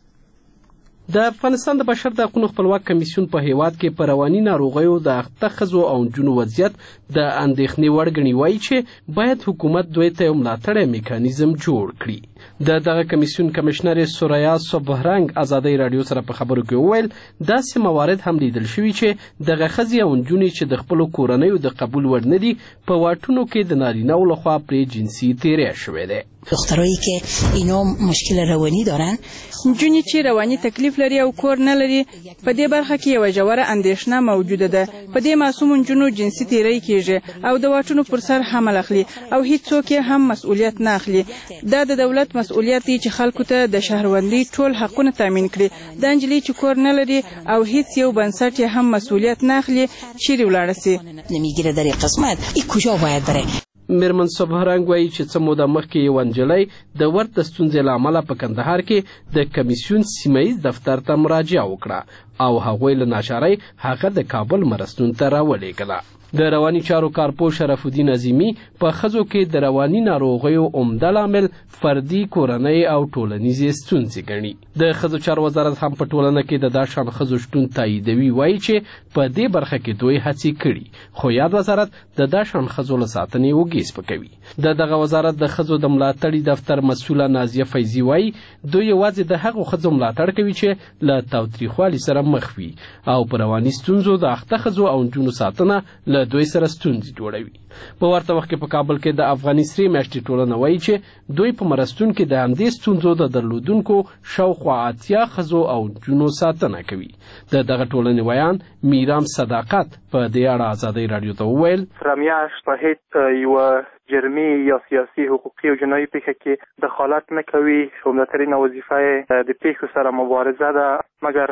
د افغانستان د بشر د حقوقو خپلواک کمیسیون په هیواد کې په رواني ناروغیو د اخته ښځو او نجونو وضعیت د اندېښنې وړ ګڼي وایي چې باید حکومت دوی ته یو ملاتړی میکانیزم جوړ کړي. د دغه کمیسیون کمشنر سوریا سوبرنګ ازادي راډیو سره په خبرو کې وویل داسې موارد هم لیدل شوي چې دغه ښځې او نجونې چې د خپلو کورنیو د قبول وړ نه دي په واټونو کې د نارینه‌و لخوا پرې جنسي تیری شوی دی. دخترایی که اینا مشکل روانی دارن، نجونی چې رواني تکلیف لري او کور نه لري، په دې برخه کې یو ژوره اندېښنه موجوده ده. په دې معصوم نجونو جنسي تیری کیږي او د واټونو پر سر حمل اخلي او هیڅوک هم مسؤلیت نه اخلي. دا د دولت مسؤلیت دی چې خلکو ته د شهروندۍ ټول حقونه تامین کړي. د انجلۍ چې کور نه لري او هیڅ یو بنسټ هم مسؤلیت نه اخلي چیرې ولاړه سي. نمیگیره در قسمت ای کجا باید بره. میرمن سوبرنګ وایي چې څه موده مخکې یو نجلۍ د ورته ستونزې له امله په کندهار کې د کمیسیون سیمهییز دفتر ته مراجعه وکړه او هغوی له ناچارۍ هغه د کابل مرستون ته راولېږله. د رواني چارو کارپوه شرف الدین عظیمي په ښځو کې د رواني ناروغیو عمده لامل فردي کورنۍ او ټولنیزې ستونزې ګڼي. د ښځو چارو وزارت هم په ټولنه کې د دا شان ښځو شتون تاییدوي وایي چې په دې برخه کې دوی هڅې کړي خو یاد وزارت د دا شان ښځو له ساتنې وږي سپکوي. د دغه وزارت د ښځو د ملاتړي دفتر مسؤله نازیه فیضي وایي دوی یوازې د هغو ښځو ملاتړ کوي چې له تاوتریخوالي سره مخ وي او په رواني ستونزو د اخته ښځو او نجونو ساتنه له دوی سره ستونزې جوړوي. په ورته وخت کې په کابل کې د افغاني سرې میاشتې ټولنه وایي چې دوی په مرستون کې د همدې ستونزو د درلودونکو شاوخوا اتیا ښځو او نجونو ساتنه کوي. د دغه ټولنې ویان میرام صداقت په دې اړه ازادي راډیو ته وویل سره میاشت په هیڅ یوه جرمي یا سیاسي حقوقي او جنایي پیښه کې دخالت نه کوي. عمدترینه وظیفه یې د پیښو سره مبارزه ده مګر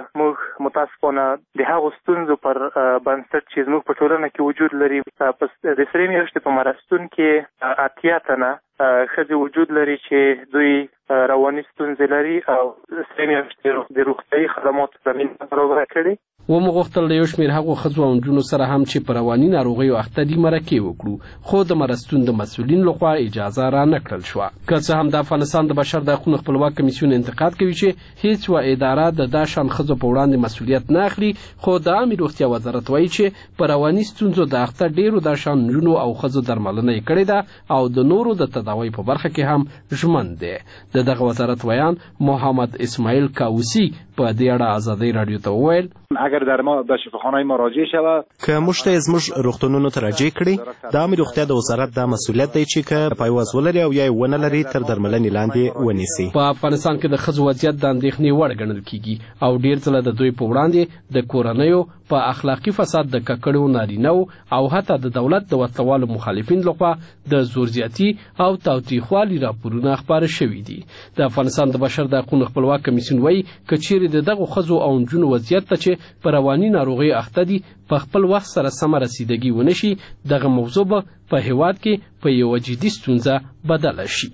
موږ متاسفانه د هغو ستونزو پر بنسټ چې زموږ په ټولنه کې وجود لري د سرې میاشتې په مرستون کې اتیا تنه ښځې وجود لري چې دوی رواني ستونزې لري او سرې میاشتې د روغتیايي خدماتو زمینه برابره کړې. ومو غوښتل د یو شمېر هغو ښځو او نجونو سره هم چې په رواني ناروغیو اخته دي مرکې وکړو خو د مرستون د مسؤلین لخوا اجازه را نه کړل شوه. که څه هم د افغانستان د بشر د حقوقو خپلواک کمیسیون انتقاد کوي چې هیڅ و اداره د دا شان ښځو په وړاندې مسؤلیت نه اخلي خو د عامې روغتیا وزارت وایي چې په رواني ستونزو د اخته ډېرو دا شان نجونو او ښځو درملنه یې کړې ده او د نورو د تداوی په برخه کې هم ژمن دی. د دغه وزارت ویان محمد اسماعیل کاوسی په دې اړه ازادي راډیو ته وویل اگر در ما به شفاخانه ما راجع شود که موږ ته زموږ روغتونونو ته راجع کړي د عامې روغتیا د وزارت دا مسؤلیت دی چې که پایواز ولري او یا یې ونه لري تر درملنې لاندې ونیسي. په افغانستان کې د ښځو وضعیت د اندېښنې وړ ګڼل کیږي او ډېر ځله د دوی په وړاندې د کورنیو په اخلاقي فساد د ککړو نارینهو او حتی د دولت د وسلوالو مخالفین لخوا د زور زیاتي او تاوتریخوالي راپورونه خپاره شوي دي. د افغانستان د بشر د حقوقو خپلواک کمیسیون وایي که چیرې د دغو ښځو او نجونو وضعیت ته چې په رواني ناروغۍ اخته دي په خپل وخت سره سمه رسیدګي ونه شي دغه موضوع به په هیواد کې په یوه جدي ستونزه بدله شي.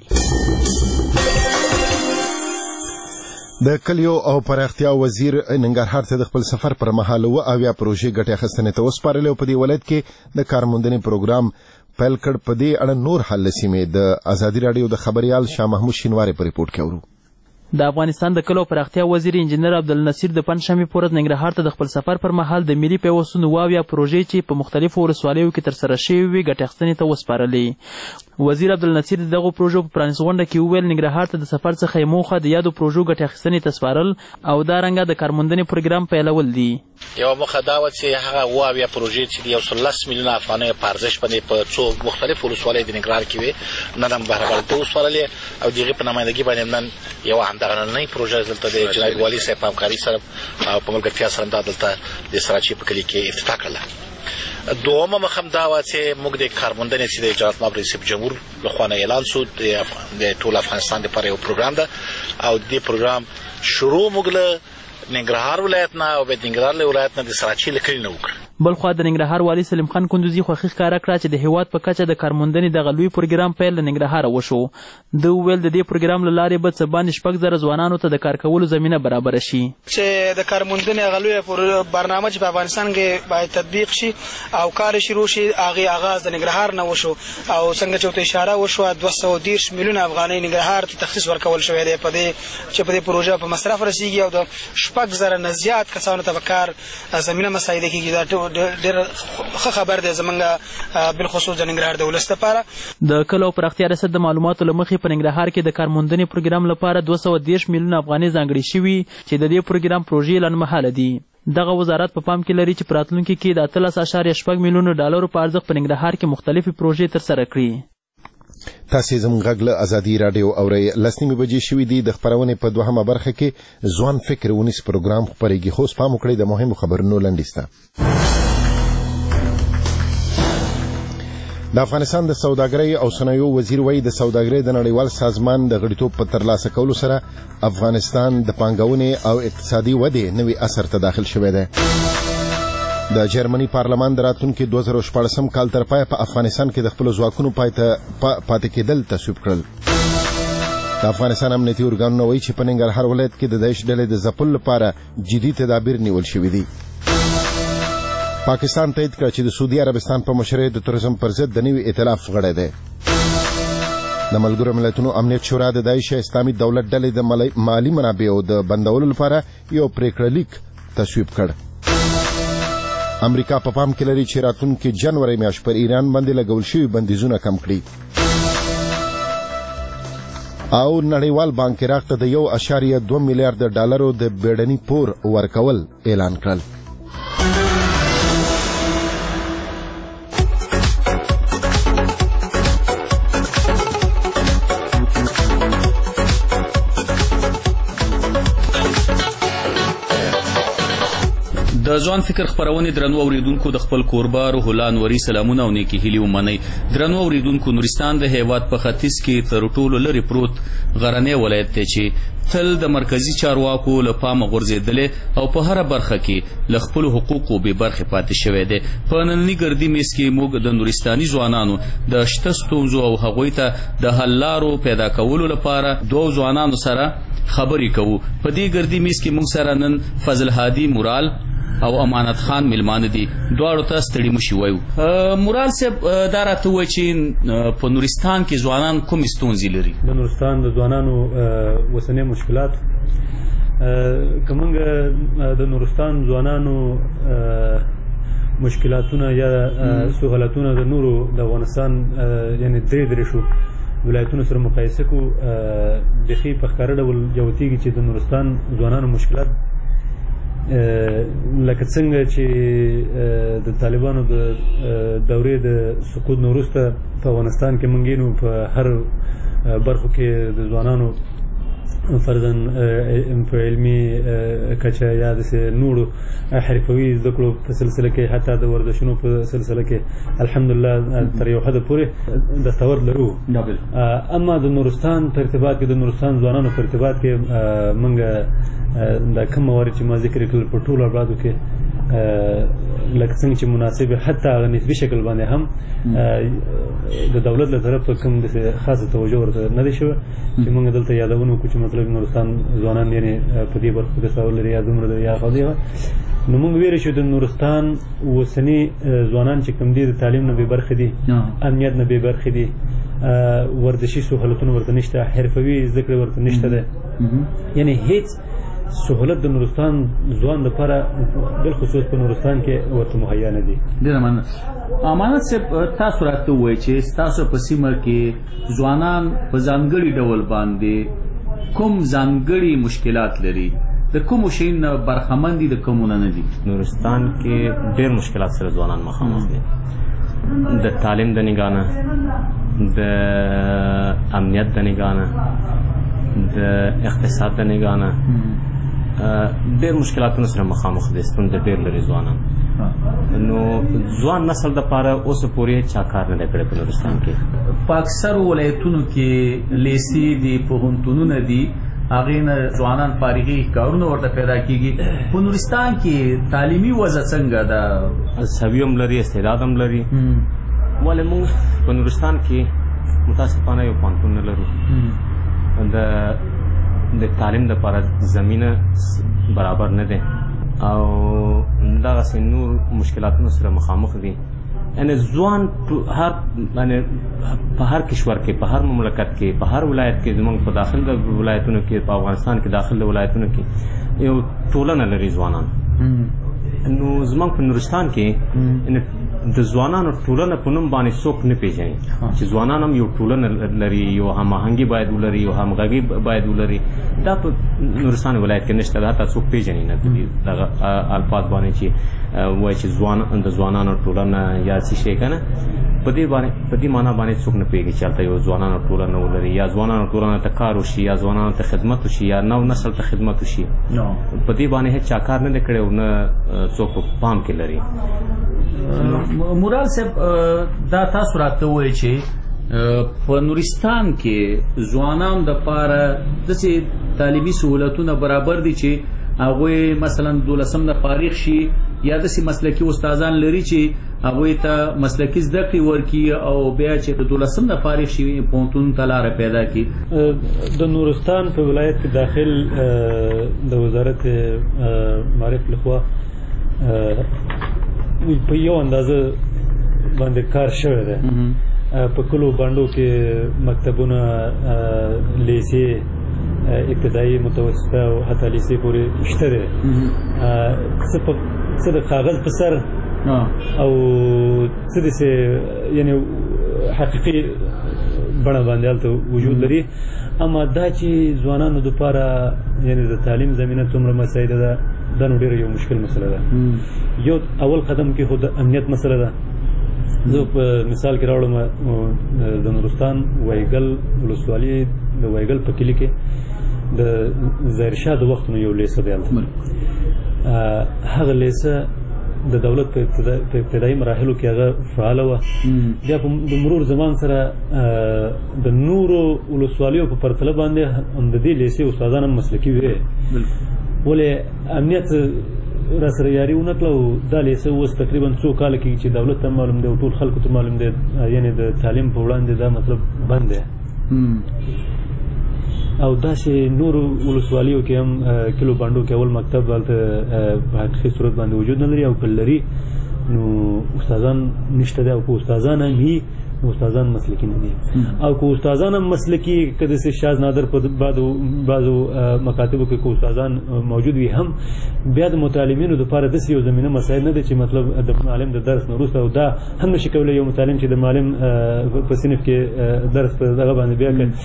د کلیو او پراختیا وزیر ننګرهار ته د خپل سفر پر مهال و اویا پروژې ګټې اخیستنې ته وسپارلې او په دې ولایت کې د کارموندنې پروګرام پیل کړ. په دې اړه نور حل سیمې د ازادي راډیو د خبريال شاه محمود شینواری په ریپورت کې اورو. د افغانستان د کلو پراختیا وزیر انجنیر عبدالنصیر د پنجشنبې په ورځ ننګرهار ته د خپل سفر پر مهال د ملي پیوستون اویا پروژې چې په مختلفو ولسوالیو کې ترسره شوې وې ګټې اخیستنې ته وسپارلې. وزیر عبدالنصیر د دغو پروژو په پرانیست غونډه کې وویل ننګرهار ته د سفر څخه یې موخه د یادو پروژو ګټې اخیستنې ته سپارل او دارنګه د کارموندنې پروګرام پیلول دي. یوه موخه دا وه چې هغه اوه اویا پروژې چې د یو سل لس میلیونه افغانیو په ارزښت باندې په څو مختلفو ولسوالیو د ننګرهار کې وې نن هم بهرهبالۍ ته وسپارلې او د هغې په نمایندګي باندې نن یوه همدغه نننۍ پروژه دلته د جناب والي صاحب په همکاري سره او په ملګرتیا سره دا دلته د سراچي په کلي کې افتتاح کړله. دومه مخه هم دا وه چې موږ د کارموندنې چې د جناب رئیس جمهور لخوا نه اعلان شو د ټول افغانستان لپاره یو پروګرام ده او دې پروګرام شروع موږ له ننګرهار ولایت نه او د ننګرهار ولایت نه د سراچي له کلي نه وکړه. بلخوا د ننګرهار والي سلیم خان کندوزي خوښي ښکاره کړه چې د هیواد په کچه د کارموندنې دغه لوی پروګرام پیل له ننګرهاره وشو. ده وویل د دې پروګرام له لارې به څه باندې شپږ زره ځوانانو ته د کار کولو زمینه برابره شي. چې د کارموندنې هغه لویه برنامه چې په افغانستان کې باید تطبیق شي او کار شروع شي، هغې آغاز د ننګرهار نه وشو او څنګه چې ورته اشاره وشوه دوه سوه دېرش میلیونه افغانۍ ننګرهار ته تخصیص ورکول شوی دی په دې چې په دې پروژه په مصرف رسیږي او د شپږ زره نه زیات کسانو ته به کار زمینه مساعده کېږي. دا ډېر ښه خبر دی زمونږ بالخصوص د ننګرهار د ولس لپاره. د کلو پراختیا ریاست د معلوماتو له مخې په ننګرهار کې د کارموندنې پروګرام لپاره دوه سوه دېرش میلیونه افغانۍ ځانګړې شوي چې د دې پروګرام پروژې لنډمهاله دي. دغه وزارت په پا پام کې لري چې په راتلونکي کې د اتلس اعشاریه شپږ میلیونو ډالرو په ارزښت په ننګرهار کې مختلفې پروژې ترسره کړي. تاسې زموږ غږ له ازادي راډیو اورئ. لس نیمې بجې شوي دي. د خپرونې په دوهمه برخه کې ځوان فکر ونیس پروګرام خپرېږي. خو اوس پام وکړئ د مهمو خبرونو لنډیز ته. د افغانستان د سوداګرۍ او صنایعو وزیر وایي د سوداګرۍ د نړیوال سازمان د غړیتوب په ترلاسه کولو سره افغانستان د پانګونې او اقتصادي ودې نوي عصر ته داخل شوی دی. د جرمني پارلمان د راتلونکي دوه زره شپاړسم کال تر پایه په افغانستان کې د خپلو ځواکونو پاتې کېدل تصویب کړل. د افغانستان امنیتي ارګانونه وایي چې په ننګرهار ولایت کې د داعش ډلې د ځپلو لپاره جدي تدابیر نیول شوي دي. پاکستان تایید کړه چې د سعودي عربستان په مشرۍ د تروریزم پر ضد د نوي ائتلاف غړی دی. د ملګرو ملتونو امنیت شورا د داعش اسلامي دولت ډلې د مالي منابعو د بندولو لپاره یو پریکړه لیک تصویب کړ. امریکا په پام کې لري چې راتلونکي جنوري میاشت پر ایران باندې لګول شوي بندیزونه کم کړي. او نړیوال بانک عراق ته د یو اعشاریه دوه میلیارډ ډالرو د بیړني پور ورکول اعلان کړل. د ځوان فکر خپرونې درنو اوریدونکو د خپل کوربه روح الله انوري سلامونه او نیکې هیلې ومنئ. درنو اوریدونکو، نورستان د هیواد په ختیځ کې تر ټولو لرې پروت غرنی ولایت دی چې تل د مرکزي چارواکو له پامه غورځېدلی او په هره برخه کې له خپلو حقوقو بې برخې پاتې شوی دی. په ننني ګردي میز کې موږ د نورستاني ځوانانو د شته ستونزو او هغوی ته د حل لارو پیدا کولو لپاره دوو ځوانانو سره خبرې کوو. په دې ګردي میز کې موږ سره نن فضل هادي مورال او امانت خان ملمانه دي. دواړو ته ستړي مشي وایو. مورال صاحب دا راته ووایه چې په نورستان کې ځوانان کومې ستونزې لري؟ د نورستان د ځوانانو اوسنی مشکلات، که موږ د نورستان ځوانانو مشکلاتونه یا سهولتونه د نورو د افغانستان یعنې درې درې شو ولایتونو سره مقایسه کړو، بیخي په ښکاره ډول جوتېږي چې د نورستان ځوانانو مشکلات لکه څنګه چې د طالبانو د دورې د سقوط نه وروسته په افغانستان کې موږ وینو په هر برخو کې د ځوانانو فرضاً په علمي کچه یا داسې نورو حرفوي زده کړو په سلسله کې، حتی د ورزشونو په سلسله کې الحمدلله تر یو حده پورې دستاورد لرو. اما د نورستان په ارتباط کې د نورستان ځوانانو په ارتباط کې موږ دا کوم موارد چې ما ذکر کړل په ټولو ابعادو کې لکه څنګه چې مناسب حتی هغه نسبي شکل باندې هم د دولت له طرفه کوم داسې خاصه توجه ورته نه دی شوی چې موږ دلته یادونه وکړو چې مطلب نورستان ځوانان یعنې په دې برخو کې دستاورد لري یا دومره یا خو دی. نو موږ ویلی شو د نورستان اوسني ځوانان چې کوم دي د تعلیم نه بې برخې دي، امنیت نه بې برخې دي، ورزشي سهولتونه ورته نشته، حرفوي زده کړې ورته نشته ده، یعنې هیڅ سهولت د نورستان ځوان لپاره بالخصوص په نورستان کې ورته مهیا نه دي. ډېره مننه. امانت صاحب، تاسو راته ووایئ چې ستاسو په سیمه کې ځوانان په ځانګړي ډول باندې کوم ځانګړي مشکلات لري؟ د کومو شیانو نه برخمن دي، د کومو نه نه دي؟ نورستان کې ډېر مشکلات سره ځوانان مخامخ دي. د تعلیم د نګاه نه، د امنیت د نګاه نه، د اقتصاد د نګاه نه ډېر مشکلاتونو سره مخامخ دي. ستونزې ډېر لري ځوانان. نو ځوان نسل دپاره اوسه پورې چا کار نه دی کړی په نورستان کې. په اکثرو ولایتونو کې لیسې دي، پوهنتونونه دي، هغې نه ځوانان فارغي کارونه ورته پیدا کیږي. په نورستان کې تعلیمي وضع څنګه ده؟ سوي هم لري، استعداد هم لري، ولې موږ په نورستان کې متاسفانه یو پوهنتون نه لرو. د د تعلیم دپاره زمینه برابر نه دی او دغسې نور مشکلاتونو سره مخامخ دي. یعنې ځوان هر یعنې په هر کشور کې، په هر مملکت کې، په هر ولایت کې، زموږ په داخل د ولایتونو کې، په افغانستان کې داخل د ولایتونو کې یو ټولنه لري ځوانان. نو زموږ په نورستان کې د ځوانانو ټولنه په نوم باندې څوک نه پیژني چې ځوانان هم یو ټولنه لري، یو هماهنګي باید ولري، یو همغږي باید ولري. دا په نورستان ولایت کې نشته، حتی څوک پیژني نه دغه الفاظ باندې چې وایي چې ځوان د ځوانانو ټولنه یا څه شی که نه، په دې باندې په دې معنا باندې څوک نه پوهېږي چې هلته یو ځوانانو ټولنه ولري، یا ځوانانو ټولنه ته کار وشي، یا ځوانانو ته خدمت وشي، یا نو نسل ته خدمت وشي. په دې باندې هېڅ چا کار نه دی کړی او نه څوک په پام کې لري. مرال صاحب، دا تاسو راته ووایئ چې په نورستان کې ځوانانو دپاره داسې تعلیمي سهولتونه برابر دي چې هغوی مثلا دولسم نه فارغ شي، یا داسې مسلکي استادان لري چې هغوی ته مسلکي زده کړې ورکړي او بیا چې د دولسم نه فارغ شي پوهنتون ته لاره پیدا کړي. د نورستان په ولایت کې داخل د وزارت معارف لخوا په یو اندازه باندې کار شوی دی. په کلو بانډو کې مکتبونه، لیسې، ابتدایي، متوسطه او حتی لیسې پورې شته دی. څه د کاغذ په سر او څه داسې یعنې حقیقي بڼه باندې هلته وجود لري. اما دا چې ځوانانو دپاره یعنې د تعلیم زمینه څومره مسایده ده، دا نو ډېره یو مشکل مسله ده. یو اول قدم کې خو د امنیت مسله ده. زه په مثال کې راوړم د نورستان وایګل ولسوالي د وایګل په کلي کې د ظاهرشاه د وختونو یو لیسه دی هلته. هغه لیسه د دولت په ابتدایي مراحلو کې هغه فعاله وه. بیا په د مرور زمان سره د نورو ولسوالیو په پرتله باندې هم د دې لیسې استادان هم مسلکي وې، ولې امنیت را سره یاري ونه کړه. او دا لیسه اوس تقریبا څو کاله کېږي چې دولت ته معلوم دی او ټول خلکو ته معلوم دی، یعنې د تعلیم په وړاندې دا مطلب بند دی. او داسې نورو ولسوالیو کې هم کلو بانډو کې اول مکتب هلته په حقیقي صورت باندې وجود نه لري، او که لري نو استادان نشته دی، او که استادان هم وي نو استادان مسلکي نه دي. او که استادان هم مسلکي، که داسې شاذ نادر په بعضو مکاتبو کې که استادان موجود وي هم بیا د متعلمینو دپاره داسې یو زمینه مسایل نه دی چې مطلب د معلم د درس نه وروسته، او دا هم نشي کولی یو متعلم چې د معلم په صنف کې درس په دغه باندې بیا که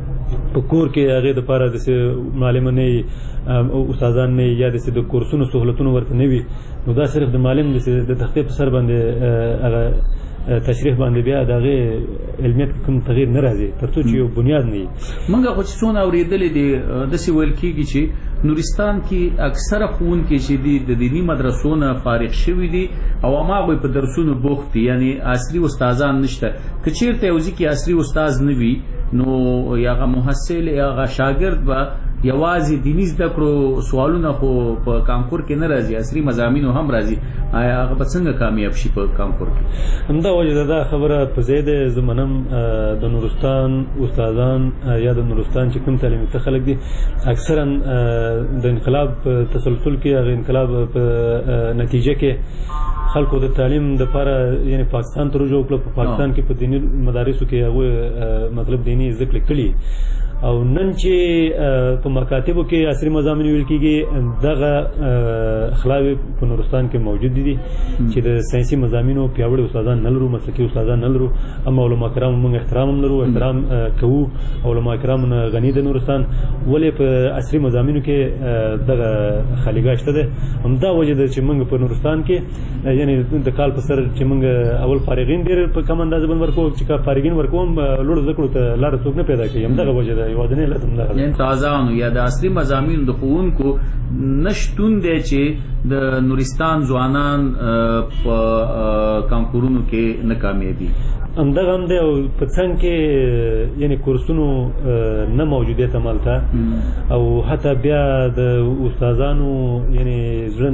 په کور کې هغې دپاره داسې معلمه نه وي او استادان نه وي، یا داسې د کورسونو سهولتونه ورته نه وي، نو دا صرف د معلم داسې د تختې په سر باندې هغه تشریح باندې بیا د هغې علمیت کې کوم تغیر نه راځي تر څو چې یو بنیاد نه وي. موږ خو چې څونه اورېدلې دي داسې ویل کېږي چې نورستان کې اکثره ښوونکي چې دي د دیني مدرسو نه فارغ شوي دي او هماغوی په درسونو بوخت دي، یعنې عصري استادان نشته. که چېرته یو ځای کې عصري استاد نه وي نو یا هغه محصل یا هغه شاګرد به یوازې دیني زده کړو سوالونه خو په کانکور کې نه راځي، عصري مضامینو هم راځي. آیا هغه به څنګه کامیاب شي په کانکور کې؟ همدا وجه ده دا خبره په ځای ده. زه منم د نورستان استادان یا د نورستان چې کوم تعلیم یافته خلک دي اکثرا د انقلاب په تسلسل کې، هغه انقلاب په نتیجه کې خلکو د تعلیم دپاره یعنې پاکستان ته رجوع وکړه. په پاکستان کې په دیني مدارسو کې هغوی مطلب دیني زده کړې کړي، او نن چې په مکاتبو کې عصري مضامین ویل کېږي دغه اخلاوې په نورستان کې موجود دي چې د ساینسي مضامینو پیاوړي استادان نه لرو، مسلکي استادان نه لرو. اما علما کرامو موږ احترام هم لرو، احترام کوو، علما کرامو نه غني د نورستان، ولې په عصري مضامینو کې دغه خالیګاه شته ده. همدا وجه ده چې موږ په نورستان کې یعنې د کال په سر چې موږ اول فارغین ډېر په کم اندازه باندې ورکوو، چې فارغین ورکوو هم لوړو زده کړو ته لاره څوک نه پیدا کوي. همدغه وجه ده، یوازینۍ علت همدغه ده. یعنې تازهانو یا د عصري مضامینو د ښوونکو نشتون دی چې د نورستان ځوانان په کانکورونو کې نه کامیابي. همدغه هم دی او په څنګ کې یعنې کورسونو نه موجودیت همالته او حتی بیا د استادانو یعنې زړه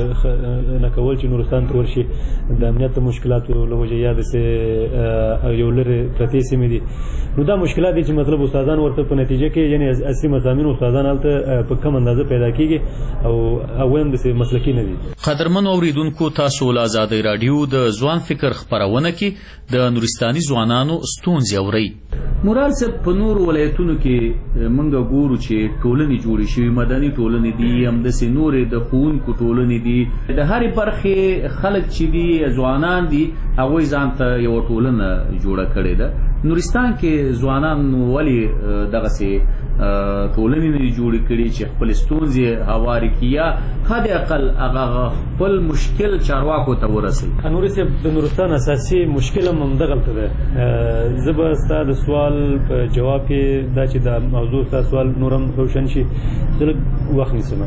نه کول چې نورستان ته ورشي د امنیت د مشکلاتو له وجې یا داسې یو لرې پرتې سیمې دي نو دا مشکلات دي چې مطلب استادان ورته په نتیجه کې یعنې عصري مضامین استادان هلته په کم اندازه پیدا کېږي او هغوی هم داسې مسلکي نه دي. قدرمنو اوریدونکو، تاسو له ازادۍ راډیو د ځوان فکر خپرونه کې د نورستاني ځوانانو ستونزې اورئ. مرال صاحب، په نورو ولایتونو کې موږ ګورو چې ټولنې جوړې شوي، مدني ټولنې دي، همداسې نورې د ښوونکو ټولنې دي، د هرې برخې خلک چې دي ځوانان دي هغوی ځان ته یوه ټولنه جوړه کړې ده. نورستان کې ځوانان ولې دغسې ټولنې نه دي جوړې کړي چې خپل ستونزې هوارې کړي یا حد اقل هغه خپل مشکل چارواکو ته ورسوي؟ نوري صاحب، د نورستان اساسي مشکل هم همدغلته ده. زه به ستا د سوال په جواب کې دا چې دا موضوع ستا سوال نور هم روشن شي زه لږ وخت نیسم.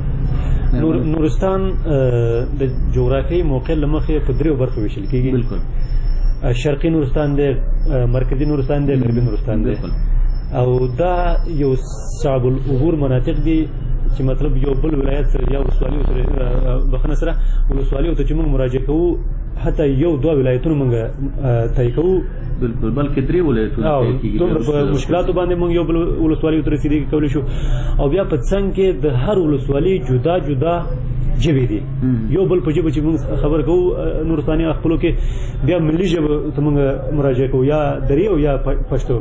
نورستان د جغرافیایي موقع له مخې په دریو برخو ویشل کېږي. بالکل. شرقي نورستان دی، مرکزي نورستان دی، غربي نورستان دی. او دا یو صعب العبور مناطق دي چې مطلب یو بل ولایت سره یا ولسوالیو سره بخنه سره ولسوالیو ته چې موږ مراجعه کوو حتی یو دوه ولایتونه موږ طی کوو، بلکې درې ولایتونه طی کېږي. دومره په مشکلاتو باندې موږ یو بل ولسوالیو ته رسېدګي کولی شو. او بیا په څنګ کې د هر ولسوالي جدا جدا ژبې دي. یو بل په ژبه چې موږ خبر کوو نورستاني خپلو کې بیا ملي ژبه ته موږ مراجعه کوو، یا دري او یا پښتو.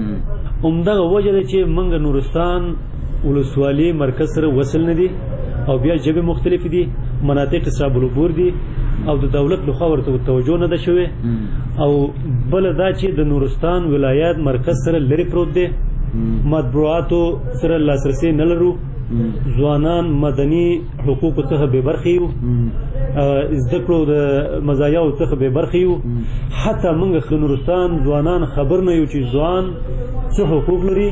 همدغه وجه ده چې موږ نورستان ولسوالي مرکز سره وصل نه دي او بیا ژبې مختلفې دي، مناطق صعب العبور دي او د دولت لخوا ورته توجه نه ده شوې. او بله دا چې د نورستان ولایت مرکز سره لرې پروت دی، مطبوعاتو سره لاسرسی نه لرو، ځوانان مدني حقوقو څخه بې برخې یو، زده کړو د مزایاو څخه بې برخې یو. حتی موږ د نورستان ځوانان خبر نه یو چې ځوان څه حقوق لري،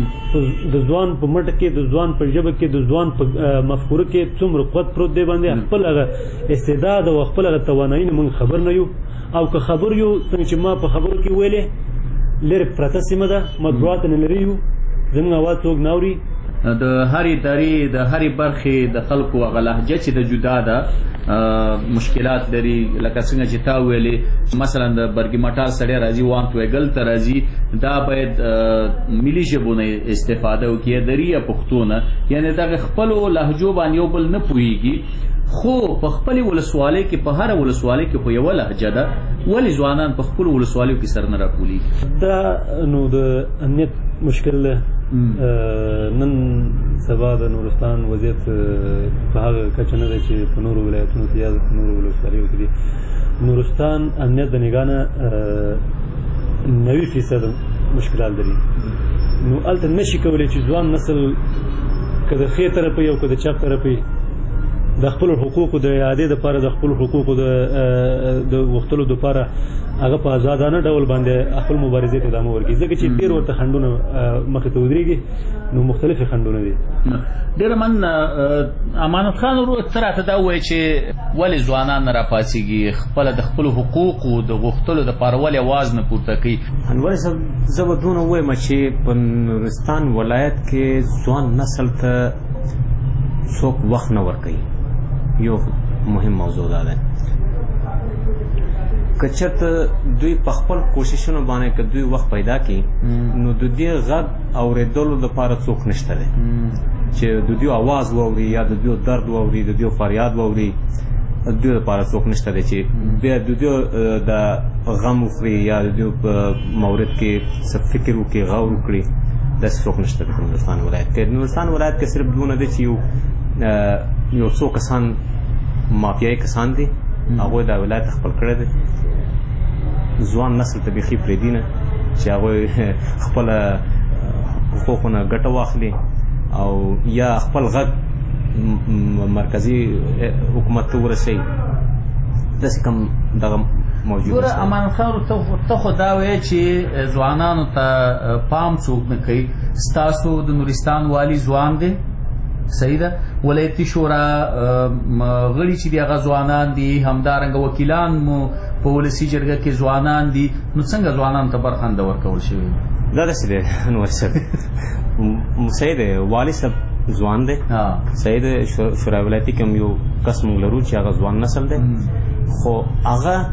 د ځوان په مټه کې، د ځوان په ژبه کې، د ځوان په مفکوره کې څومره قوت پروت دی باندې خپل هغه استعداد او خپل هغه توانایي نه موږ خبر نه یو. او که خبر یو څنګه چې ما په خبرو کې ویلې لرې پرته سیمه ده، مطبوعات نه لري یو، زموږ اواز څوک نه اوري. د هرې درې د هرې برخې د خلکو هغه لهجه چې د جدا ده مشکلات لري. لکه څنګه چې تا ویلې مثلا د برګي مټال سړی راځي وان تویګل ته راځي، دا باید ملي ژبو نه استفاده وکړي، دري یا پښتو نه، یعنې دغه خپلو لهجو باندې یو بل نه پوهېږي. خو په خپلې ولسوالۍ کې، په هره ولسوالۍ کې خو یوه لهجه ده، ولې ځوانان په خپلو ولسوالیو کې سر نه راټولېږي؟ دا نو د امنیت مشکل ده. نن سبا د نورستان وضعیت په هغه کچه نه دی چې په نورو ولایتونو کې یا په نورو ولسوالیو کې دي. نورستان امنیت د نګاه نه نوي فیصد مشکلات لري. نو هلته نشي کولی چې ځوان نسل که د ښې طرفه یو که د چپ طرفه د خپلو حقوقو د اعادې دپاره، د خپلو حقوقو د غوښتلو دپاره هغه په ازادانه ډول باندې خپل مبارزې ته ادامه ورکړي، ځکه چې ډېر ورته خنډونه مخې ته ودرېږي. نو مختلفې خنډونه دي. ډېره مننه. امانت خان ورور، ته راته دا ووایې چې ولې ځوانان نه راپاڅېږي، خپله د خپلو حقوقو د غوښتلو دپاره ولې اواز نه پورته کوي؟ انور صاحب، زه به دونه ووایم چې په نورستان ولایت کې ځوان نسل ته څوک وخت نه ورکوي. یو مهم موضوع دا ده که چېرته دوی په خپل کوششونو باندې که دوی وخت پیدا کړي نو د دې غږ اورېدلو دپاره څوک نشته دی چې د دوی اواز واوري یا د دوی درد واوري، د دوی فریاد واوري. د دوی دپاره څوک نشته دی چې بیا د دوی د غم وخوري یا د دوی په مورد کې څه فکر وکړي، غور وکړي. داسې څوک نشته دی په نورستان ولایت کې. نورستان ولایت کې صرف دونه دی چې یو یو څو کسان مافیایي کسان دي، هغوی دا ولایت خپل کړی دی. ځوان نسل ته بیخي پرېږدي نه چې هغوی خپله حقوقو نه ګټه واخلي او یا خپل غږ مرکزي حکومت ته ورسوي. داسې کوم دغه موجود ګوره امان خان ته خو دا وایې چې ځوانانو ته پام څوک نه کوي ستاسو د نورستان والي ځوان دی صحیح ده ولایتي شورا غړي چې دي هغه ځوانان دي همدارنګه وکیلان مو په ولسي جرګه کې ځوانان دي نو څنګه ځوانانو ته برخنده ورکول شوي دا داسې دی انور صاحب صحیح دی والي صاحب ځوان دی صحیح دی شورا ولایتي کې هم یو کس موږ لرو چې هغه ځوان نسل دی خو هغه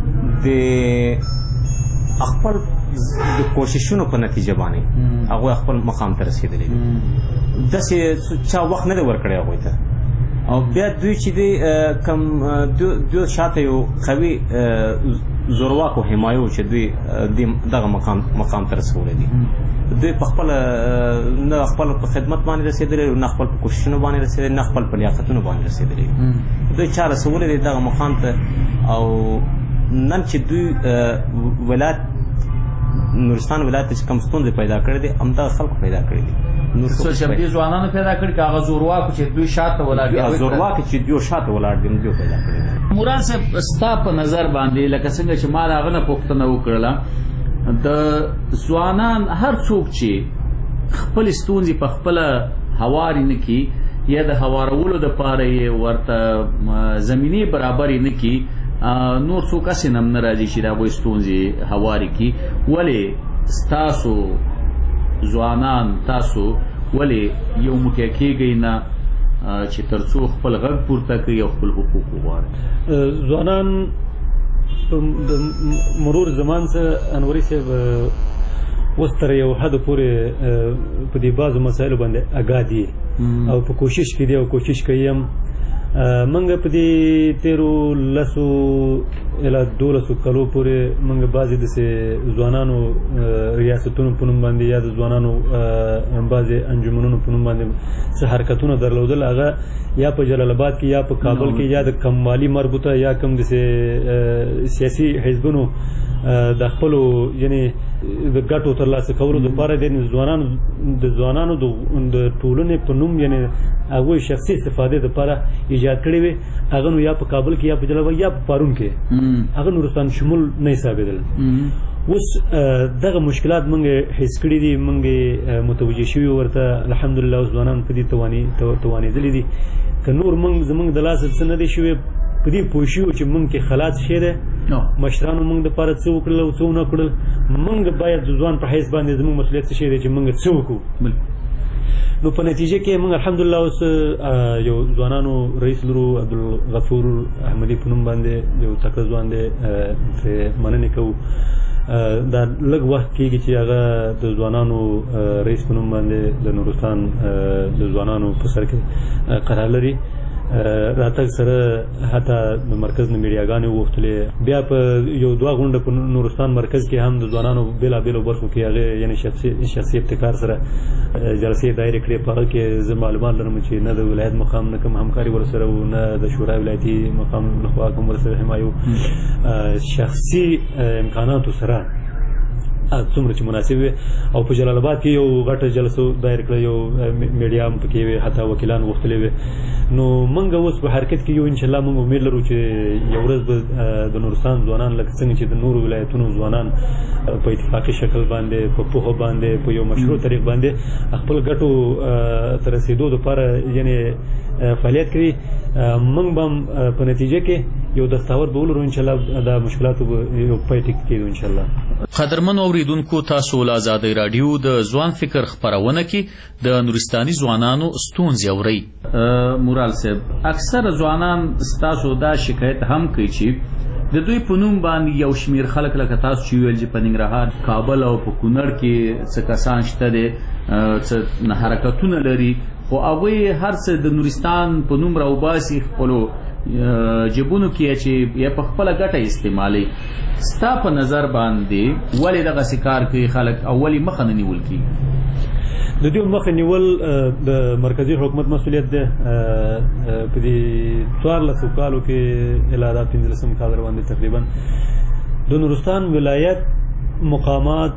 د خپل د کوششونو په نتیجه باندې هغوی خپل مقام ته رسېدلی دي داسې چا وخت نه دی ورکړی هغوی ته او بیا دوی چې دی کم دوی شاته یو قوي زورواکو حمایو چې دوی دغه مقام مقام ته رسولی دي دوی په خپل نه خپل په خدمت باندې رسېدلی نه خپل په کوششونو باندې رسېدلی نه خپل په لیاقتونو باندې رسېدلی دوی چا رسولی دی دغه مقام ته او نن چې دوی ولایت نورستان ولایت چې کوم ستونزې پیدا کړې دي همدغه خلکو پیدا کړې دي سوشل ځوانانو پیدا کړي که هغه زورواکو چې دوی شاته ولاړ دي زورواکو چې دوی شاته ولاړ دي دوی پیدا کړي دي مراد صاحب ستا په نظر باندې لکه څنګه چې ما د هغه نه پوښتنه وکړله د ځوانان هر څوک چې خپلې ستونزې په خپله هوارې نه کړي یا د هوارولو دپاره یې ورته زمینې برابرې نه کړي نور څوک هسې نه هم نه راځي چې د هغوی ستونزې هوارې کړي ولې ستاسو ځوانان تاسو ولې یو موټی کېږئ نه چې تر څو خپل غږ پورته کړي او خپل حقوق وغواړي ځوانان د مرور زمان څخه انوري صاحب اوس تر یو حد پورې په دې بعضو مسایلو باندې اګاه دي او په کوشش کې دي او کوشش کوي هم منګه په دې تیرو لسو اله دولسو کلو پورې منګه بعضې داسې ځوانانو ریاستونو په نوم باندې یا د ځوانانو بعضې انجمنونو په نوم باندې څه حرکتونه درلودل هغه یا په جلال آباد کې یا په کابل کې یا د کموالي مربوطه یا کوم داسې سیاسي حزبونو د خپلو یعنې د ګټو ترلاسه کولو دپاره د ځوانانو د ځوانانو د ټولنې په نوم یعنې هغوی شخصي استفادې دپاره ایجاد کړي وي هغه نو یا په کابل کې یا په جلال آباد یا په پارون کې هغه نورستان شمول نه حسابېدل اوس دغه مشکلات موږ حس کړي دي موږ متوجه شوي ورته الحمدلله اوس ځوانان په دې توانېدلي دي که نور موږ زموږ د لاسه څه نه دی شوی په دې پوه شوي چې موږ کې خلاص شی دی مشرانو موږ دپاره څه وکړل او څه ونه کړل موږ باید د ځوان په حیث باندې زموږ مسؤلیت څه شی دی چې موږ څه وکړو نو په نتیجه کې موږ الحمدلله اوس یو ځوانانو رئیس لرو عبدالغفور احمدي په نوم باندې یو تکړه ځوان دی پرې مننې کوو دا لږ وخت کېږي چې هغه د ځوانانو رئیس په نوم باندې د نورستان د ځوانانو په سر کې قرار لري راتګ سره حتی د مرکز نه میډیاګانې وغوښتلې بیا په یو دوه غونډه په نورستان مرکز کې هم د ځوانانو بېلابېلو برخو کې هغې یعنې شخصي ابتکار سره جلسې دایرې کړې په هغه کې زه معلومات لرم چې نه د ولایت مقام نه کوم همکاري ورسره و نه د شورای ولایتي مقام لخوا کوم ورسره حمایو شخصي امکاناتو سره څومره چې مناسب وي او په جلال آباد کې یو غټه جلسه دایر کړه یو میډیا هم پکې وي حتی وکیلان غوښتلي وي نو موږ اوس په حرکت کې یو انشاءالله موږ امید لرو چې یو ورځ به د نورستان ځوانان لکه څنګه چې د نورو ولایتونو ځوانان په اتفاقي شکل باندې په پوهه باندې په یو مشروع طریق باندې خپل ګټو ته رسېدو دپاره یعنې فعالیت کوي موږ به هم په نتیجه کې یو دستاور به ولرو انشاءالله دا مشکلاتو به یو پای ټیک کېږي انشاءالله. قدرمن اوریدونکو تاسو له ازادۍ راډیو د ځوان فکر خپرونه کې د نورستاني ځوانانو ستونزې اورئ. مرال صاحب اکثر ځوانان ستاسو دا شکایت هم کوي چې د دوی په نوم باندې یو شمیر خلک لکه تاسو چې ویل چې په ننګرهار کابل او په کونړ کې څه کسان شته دی څه حرکتونه لري خو هغوی هر څه د نورستان په نوم راوباسي خپلو جبونو کې چې یا په خپله ګټه استعمالوي. ستا په نظر باندې ولې دغسې کار کوي خلک او ولې مخه نه نیول کېږي؟ د دې مخه نیول د مرکزي حکومت مسؤلیت دی. په دې څوارلسو کالو کې الا دا پنځلسم کال روان دی تقریبا د نورستان ولایت مقامات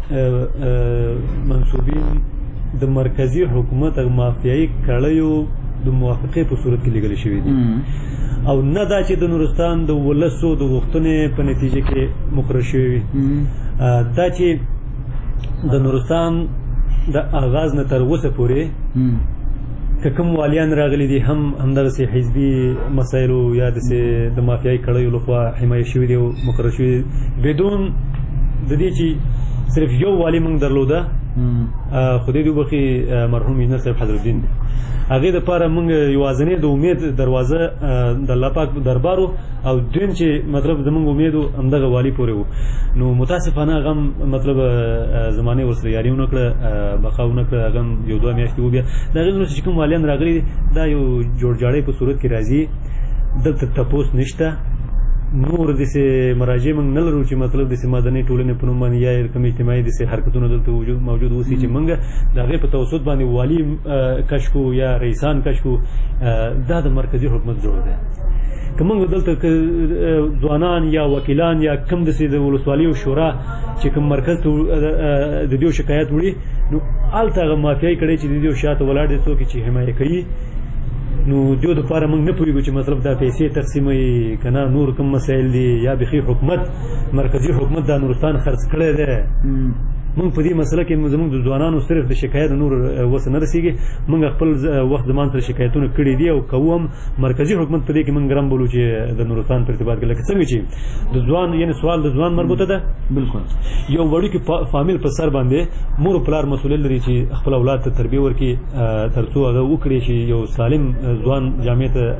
وګړي منصوبین د مرکزي حکومت مافیایي کړیو د موافقې په صورت کې لیږل شوي دي او نه دا چې د نورستان د ولسو د غوښتنې په نتیجه کې مقرر شوي وي دا چې د نورستان د آغاز نه تر اوسه پورې که کوم والیان راغلي دي هم همدغسې حزبي مسایلو یا داسې د مافیایي کړیو لخوا حمایه شوي دي او مقرر شوي دي بدون د دې چې صرف یو والی موږ درلوده خدای دې وبخي مرحوم انجینر صاحب حضرالدین هغې دپاره موږ یوازنۍ د امید دروازه د الله پاک دربار او دویم چې مطلب زموږ امید همدغه والي پورې و نو متاسفانه هغه هم مطلب زمانې ورسره یاري ونه کړه بقا ونه کړه هغه هم یو دوه میاشتې وبیا د هغې وروسته چې کوم والیان راغلي دي دا یو جوړجاړی په صورت کې راځي دلته تپوس نشته نور داسې مراجع موږ نه لرو چې مطلب داسې مدني ټولنې په نوم باندې یا کوم اجتماعي داسې حرکتونه دلته موجود اوسي چې موږ د هغې په توسط باندې والي کش کړو یا رئیسان کش کړو دا د مرکزي حکومت جوړ دی که موږ دلته ځوانان یا وکیلان یا کوم داسې د ولسوالیو شورا چې کوم مرکز ته د دې شکایت وړي نو هلته هغه مافیایي کړی چې د دې شاته ولاړ دی څوک چې حمایه کوي نو دیو دپاره موږ نه پوهېږو چې مطلب دا پیسې تقسیموي که نه نور کوم مسایل دي یا بیخي حکومت مرکزي حکومت دا نورستان خرڅ کړی دی موږ په دې مسله کې زموږ د ځوانانو صرف د شکایت نور وسه نه رسېږي موږ خپل وخت زمان سره شکایتونه کړي دي او کوو هم مرکزي حکومت په دې کې موږ ګرم بولو چې د نورستان په ارتباط کې لکه څنګه چې د ځوان یعنې سوال د ځوان مربوطه ده بالکل یو وړوکی فامیل په سر باندې مور و پلار مسؤلیت لري چې خپل اولاد ته تربیه ورکړي تر څو هغه وکړي چې یو سالم ځوان جامعې ته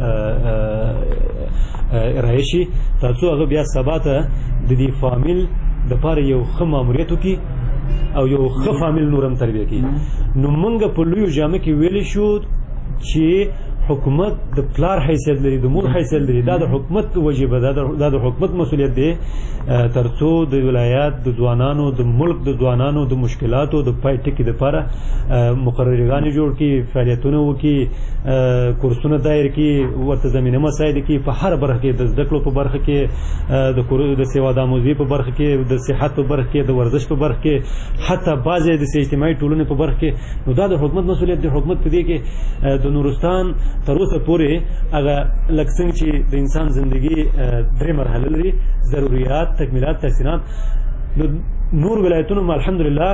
ارایه شي تر څو هغه بیا سبا ته د دې فامیل دپاره یو ښه ماموریت وکړي او یو ښه فامیل نور هم تربیه کړي نو موږ په لویو جامع کې ویلی شو چې حکومت د پلار حیثیت لري د مور حیثیت لري دا د حکومت وجیبه ده دا د حکومت مسؤلیت دی تر څو د ولایات د ځوانانو د ملک د ځوانانو د مشکلاتو د پای ټکي دپاره مقررګانې جوړ کړي فعالیتونه وکړي کورسونه دایر کړي ورته زمینه مساعد کړي په هر برخه کې د زده کړو په برخه کې د سواد آموزي په برخه کې د صحت په برخه کې د ورزش په برخه کې حتی بعضې د اجتماعي ټولنې په برخه کې نو دا د حکومت مسؤلیت دی حکومت په دې کې د نورستان تر اوسه پورې هغه لکه څنګه چې د انسان زندگی درې مرحله لري ضروریات تکمیلات تحسینات نور ولایتونو ما الحمدلله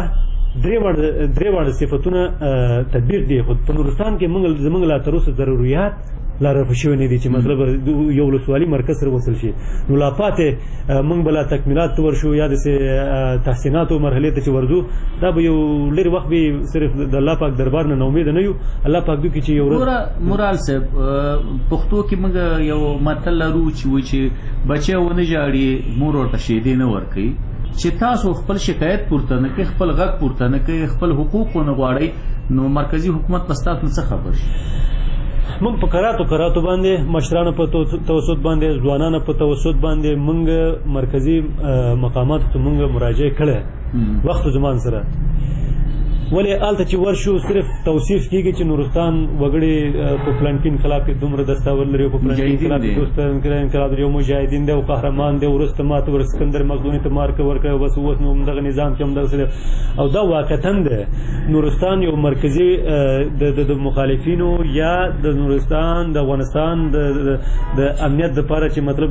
درې واړه صفتونه تطبیق دي خو په نورستان کې زموږ لا تر اوسه ضروریات لا رفع شوي نه دي چې مطلب یو ولسوالي مرکز سره وصل شي نو لا پاتې موږ به لا تکمیلات ته ورشو یا داسې تحسیناتو مرحلې ته چې ورځو دا به یو لرې وخت به صرف د الله پاک دربار نه ناامیده نه یو الله پاک دوی چې یو ورځ مورال صاحب پښتو کې موږ یو متل لرو چې وایي چې بچی ونه ژاړي مور ورته شیدې نه ورکوي چې تاسو خپل شکایت پورته نه کوي خپل غږ پورته نه کوي خپل حقوق ونه غواړئ نو مرکزي حکومت په ستاسو نه څه خبر شي موږ په کراتو کراتو باندې مشرانو په توسط باندې ځوانانو په توسط باندې موږ مرکزي مقاماتو ته موږ مراجعه کړې وخت زمان سره ولې هلته چې ورشو صرف توصیف کېږي چې نورستان وګړي په پلانکي انقلاب کې دومره دستاور لري او په پلانکي انقلاب کې دوست انقلاب لري او مجاهدین دی او قهرمان دی وروسته ماته ور اسکندر مقدوني ته مارکه ورکړی او بس اوس نو همدغه نظام کې همدغسې دی او دا واقعتا دی نورستان یو مرکزي د مخالفینو یا د نورستان د افغانستان د امنیت دپاره چې مطلب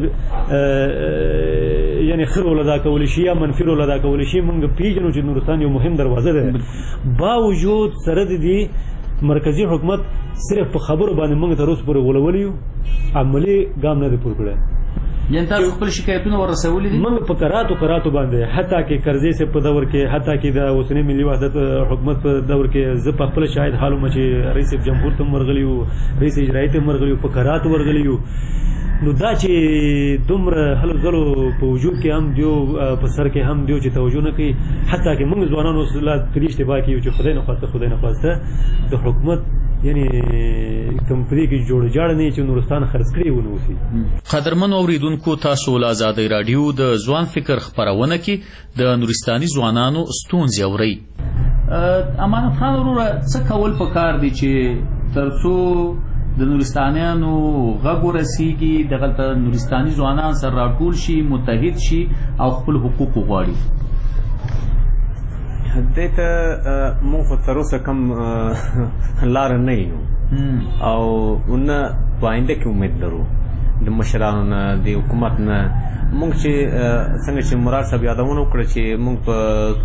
یعنې ښه رول ادا کولی شي یا منفي رول ادا کولی شي موږ پېژنو چې نورستان یو مهم دروازه دی باوجود سره د دې مرکزي حکومت صرف په خبرو باندې موږ تر اوسه پورې غولولی یو عملي ګام نه دی پور کړی یعنې تاسو خپل شکایتونه ورسولي دي موږ په کراتو کراتو باندې حتی کې کرزي صاحب په دور کې حتی کې د اوسني ملي وحدت حکومت په دور کې زه په خپله شاهد حال وم چې رئیس جمهور ته هم ورغلی یو رئیس اجرایي ته هم ورغلی یو په کراتو ورغلی یو نو دا چې دومره هلو ځلو په وجود کې هم دیو په سر کې هم دیو چې توجه نه کوي حتی کې موږ ځوانانو لا پرې اشتباه کوي چې خدای نخواسته خدای نخواسته د حکومت یعنی کوم پرې کې جوړ جاړ نه چې نورستان خرڅ کړي ونه اوسي قدرمنو اوریدونکو تاسو له آزادۍ راډیو د ځوان فکر خپرونه کې د نورستاني ځوانانو ستونزې اورئ امانت خان وروره څه کول پکار دي چې تر څو د نورستانیانو غږ ورسیږي دغلته نورستاني ځوانان سره راټول شي متحد شي او خپل حقوق وغواړي دې ته موږ خو تر اوسه کم لاره نه یو او نه په آینده کې امید لرو د مشرانو نه د حکومت نه. موږ چې څنګه چې مراد صاحب یادونه وکړه چې موږ په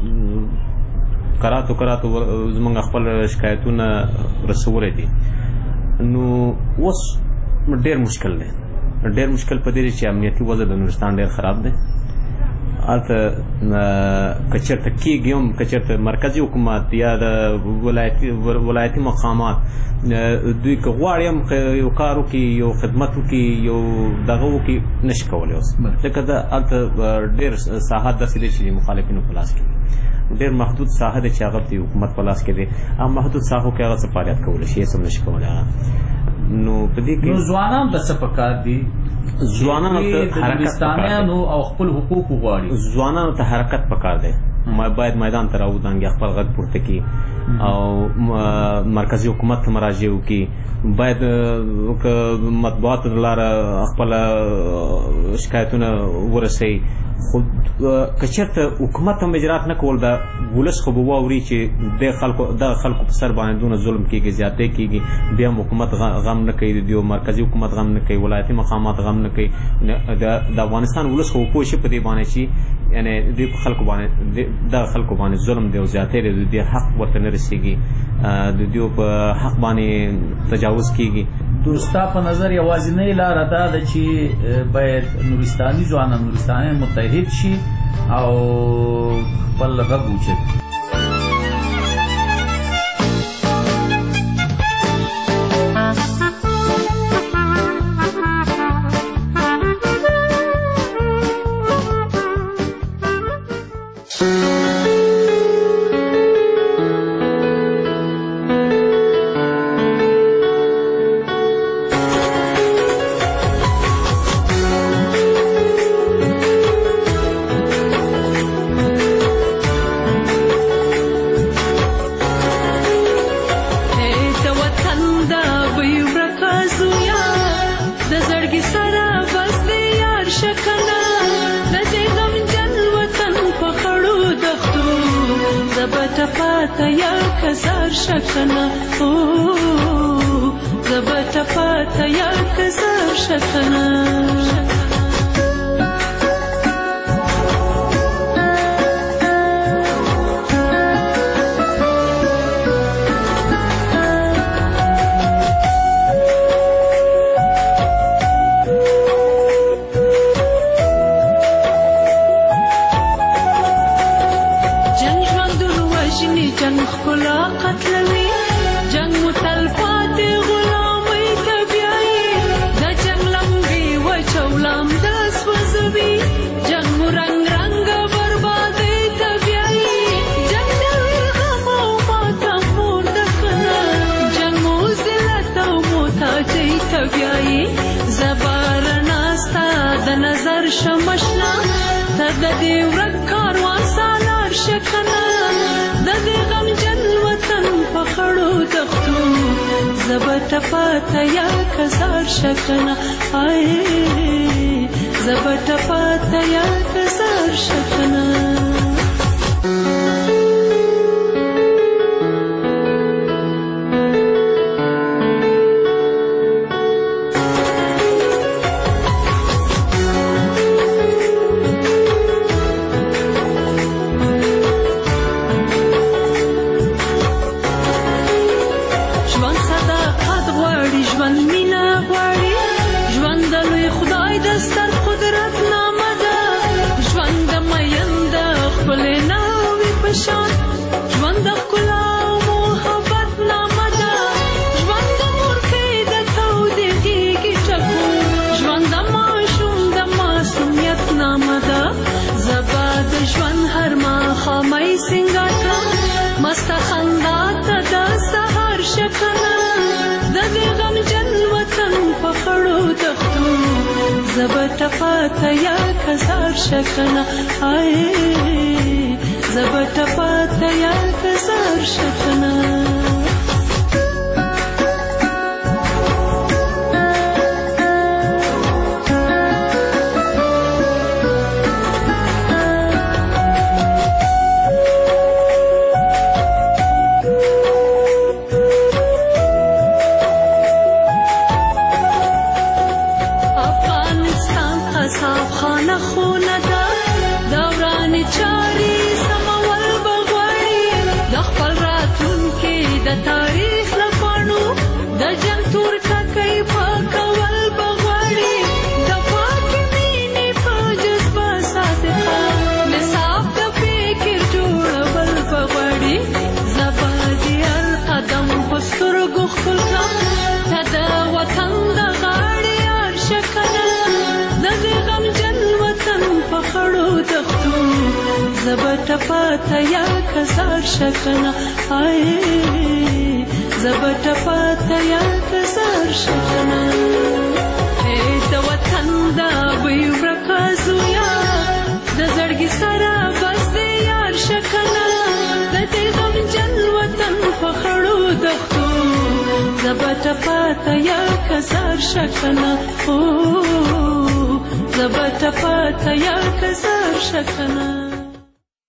کراتو کراتو زموږ خپل شکایتونه رسولی دي، نو اوس ډېر مشکل دی، ډېر مشکل په دې چې امنیتي وضع د نورستان ډېر خراب دی. هلته که چېرته کېږي هم که چېرته مرکزي حکومت یا د ولایتي مقامات دوی که غواړي هم یو کار وکړي، یو خدمت وکړي، یو دغه وکړي، نشي کولی اوس، ځکه دا هلته ډېر ساحات داسې دی چې د مخالفینو په لاس کې دي، ډېر محدود ساحه دی چې هغه د حکومت په لاس کې دی. هغه محدود ساحو کې هغه څه فعالیت کولی شي، هېڅ هم نشي کولی هغه. نو په دې کې نو ځوانانو ته څه پکار دي؟ ځوانانو ته حرکت پکار دی، او خپل حقوق وغواړي. ځوانانو ته حرکت پکار دی، باید میدان ته راودانګي، خپل غږ پورته کړي او مرکزي حکومت ته مراجعه وکړي. باید که مطبوعاتو له لاره خپل شکایتونه ورسوي، خو که چېرته حکومت هم اجرات نه کول، د ولس خو به واوري چې دغه خلکو په سر باندې دونه ظلم کېږي، زیاتی کېږي، بیا هم حکومت غم نه کوي، د مرکزي حکومت غم نه کوي، ولایتي مقامات غم نه کوي. د افغانستان ولس خو پوه شي په دې باندې چې یعنې دوی په خلکو باندې دغه خلکو باندې ظلم دی او زیاتی دی، د دې حق ورته نه رسېږي، د دوی په حق باندې تجاوز کېږي. ستا په نظر یوازینۍ لاره دا ده چې باید نورستاني ځوانان نورستانیان متحد شي او خپل غږ اوچت کړي. زبټ پاته یا کزار شکنه آی زبټ پاته یا کزار شکنه د وطن دا وی ورکازو یا د زړګي سره بس دی یار شکنه د دې غمجن وطن په خړو دښتو زبټ پاته یا کزار شکنه او زبټ پاته یا کزار شکنه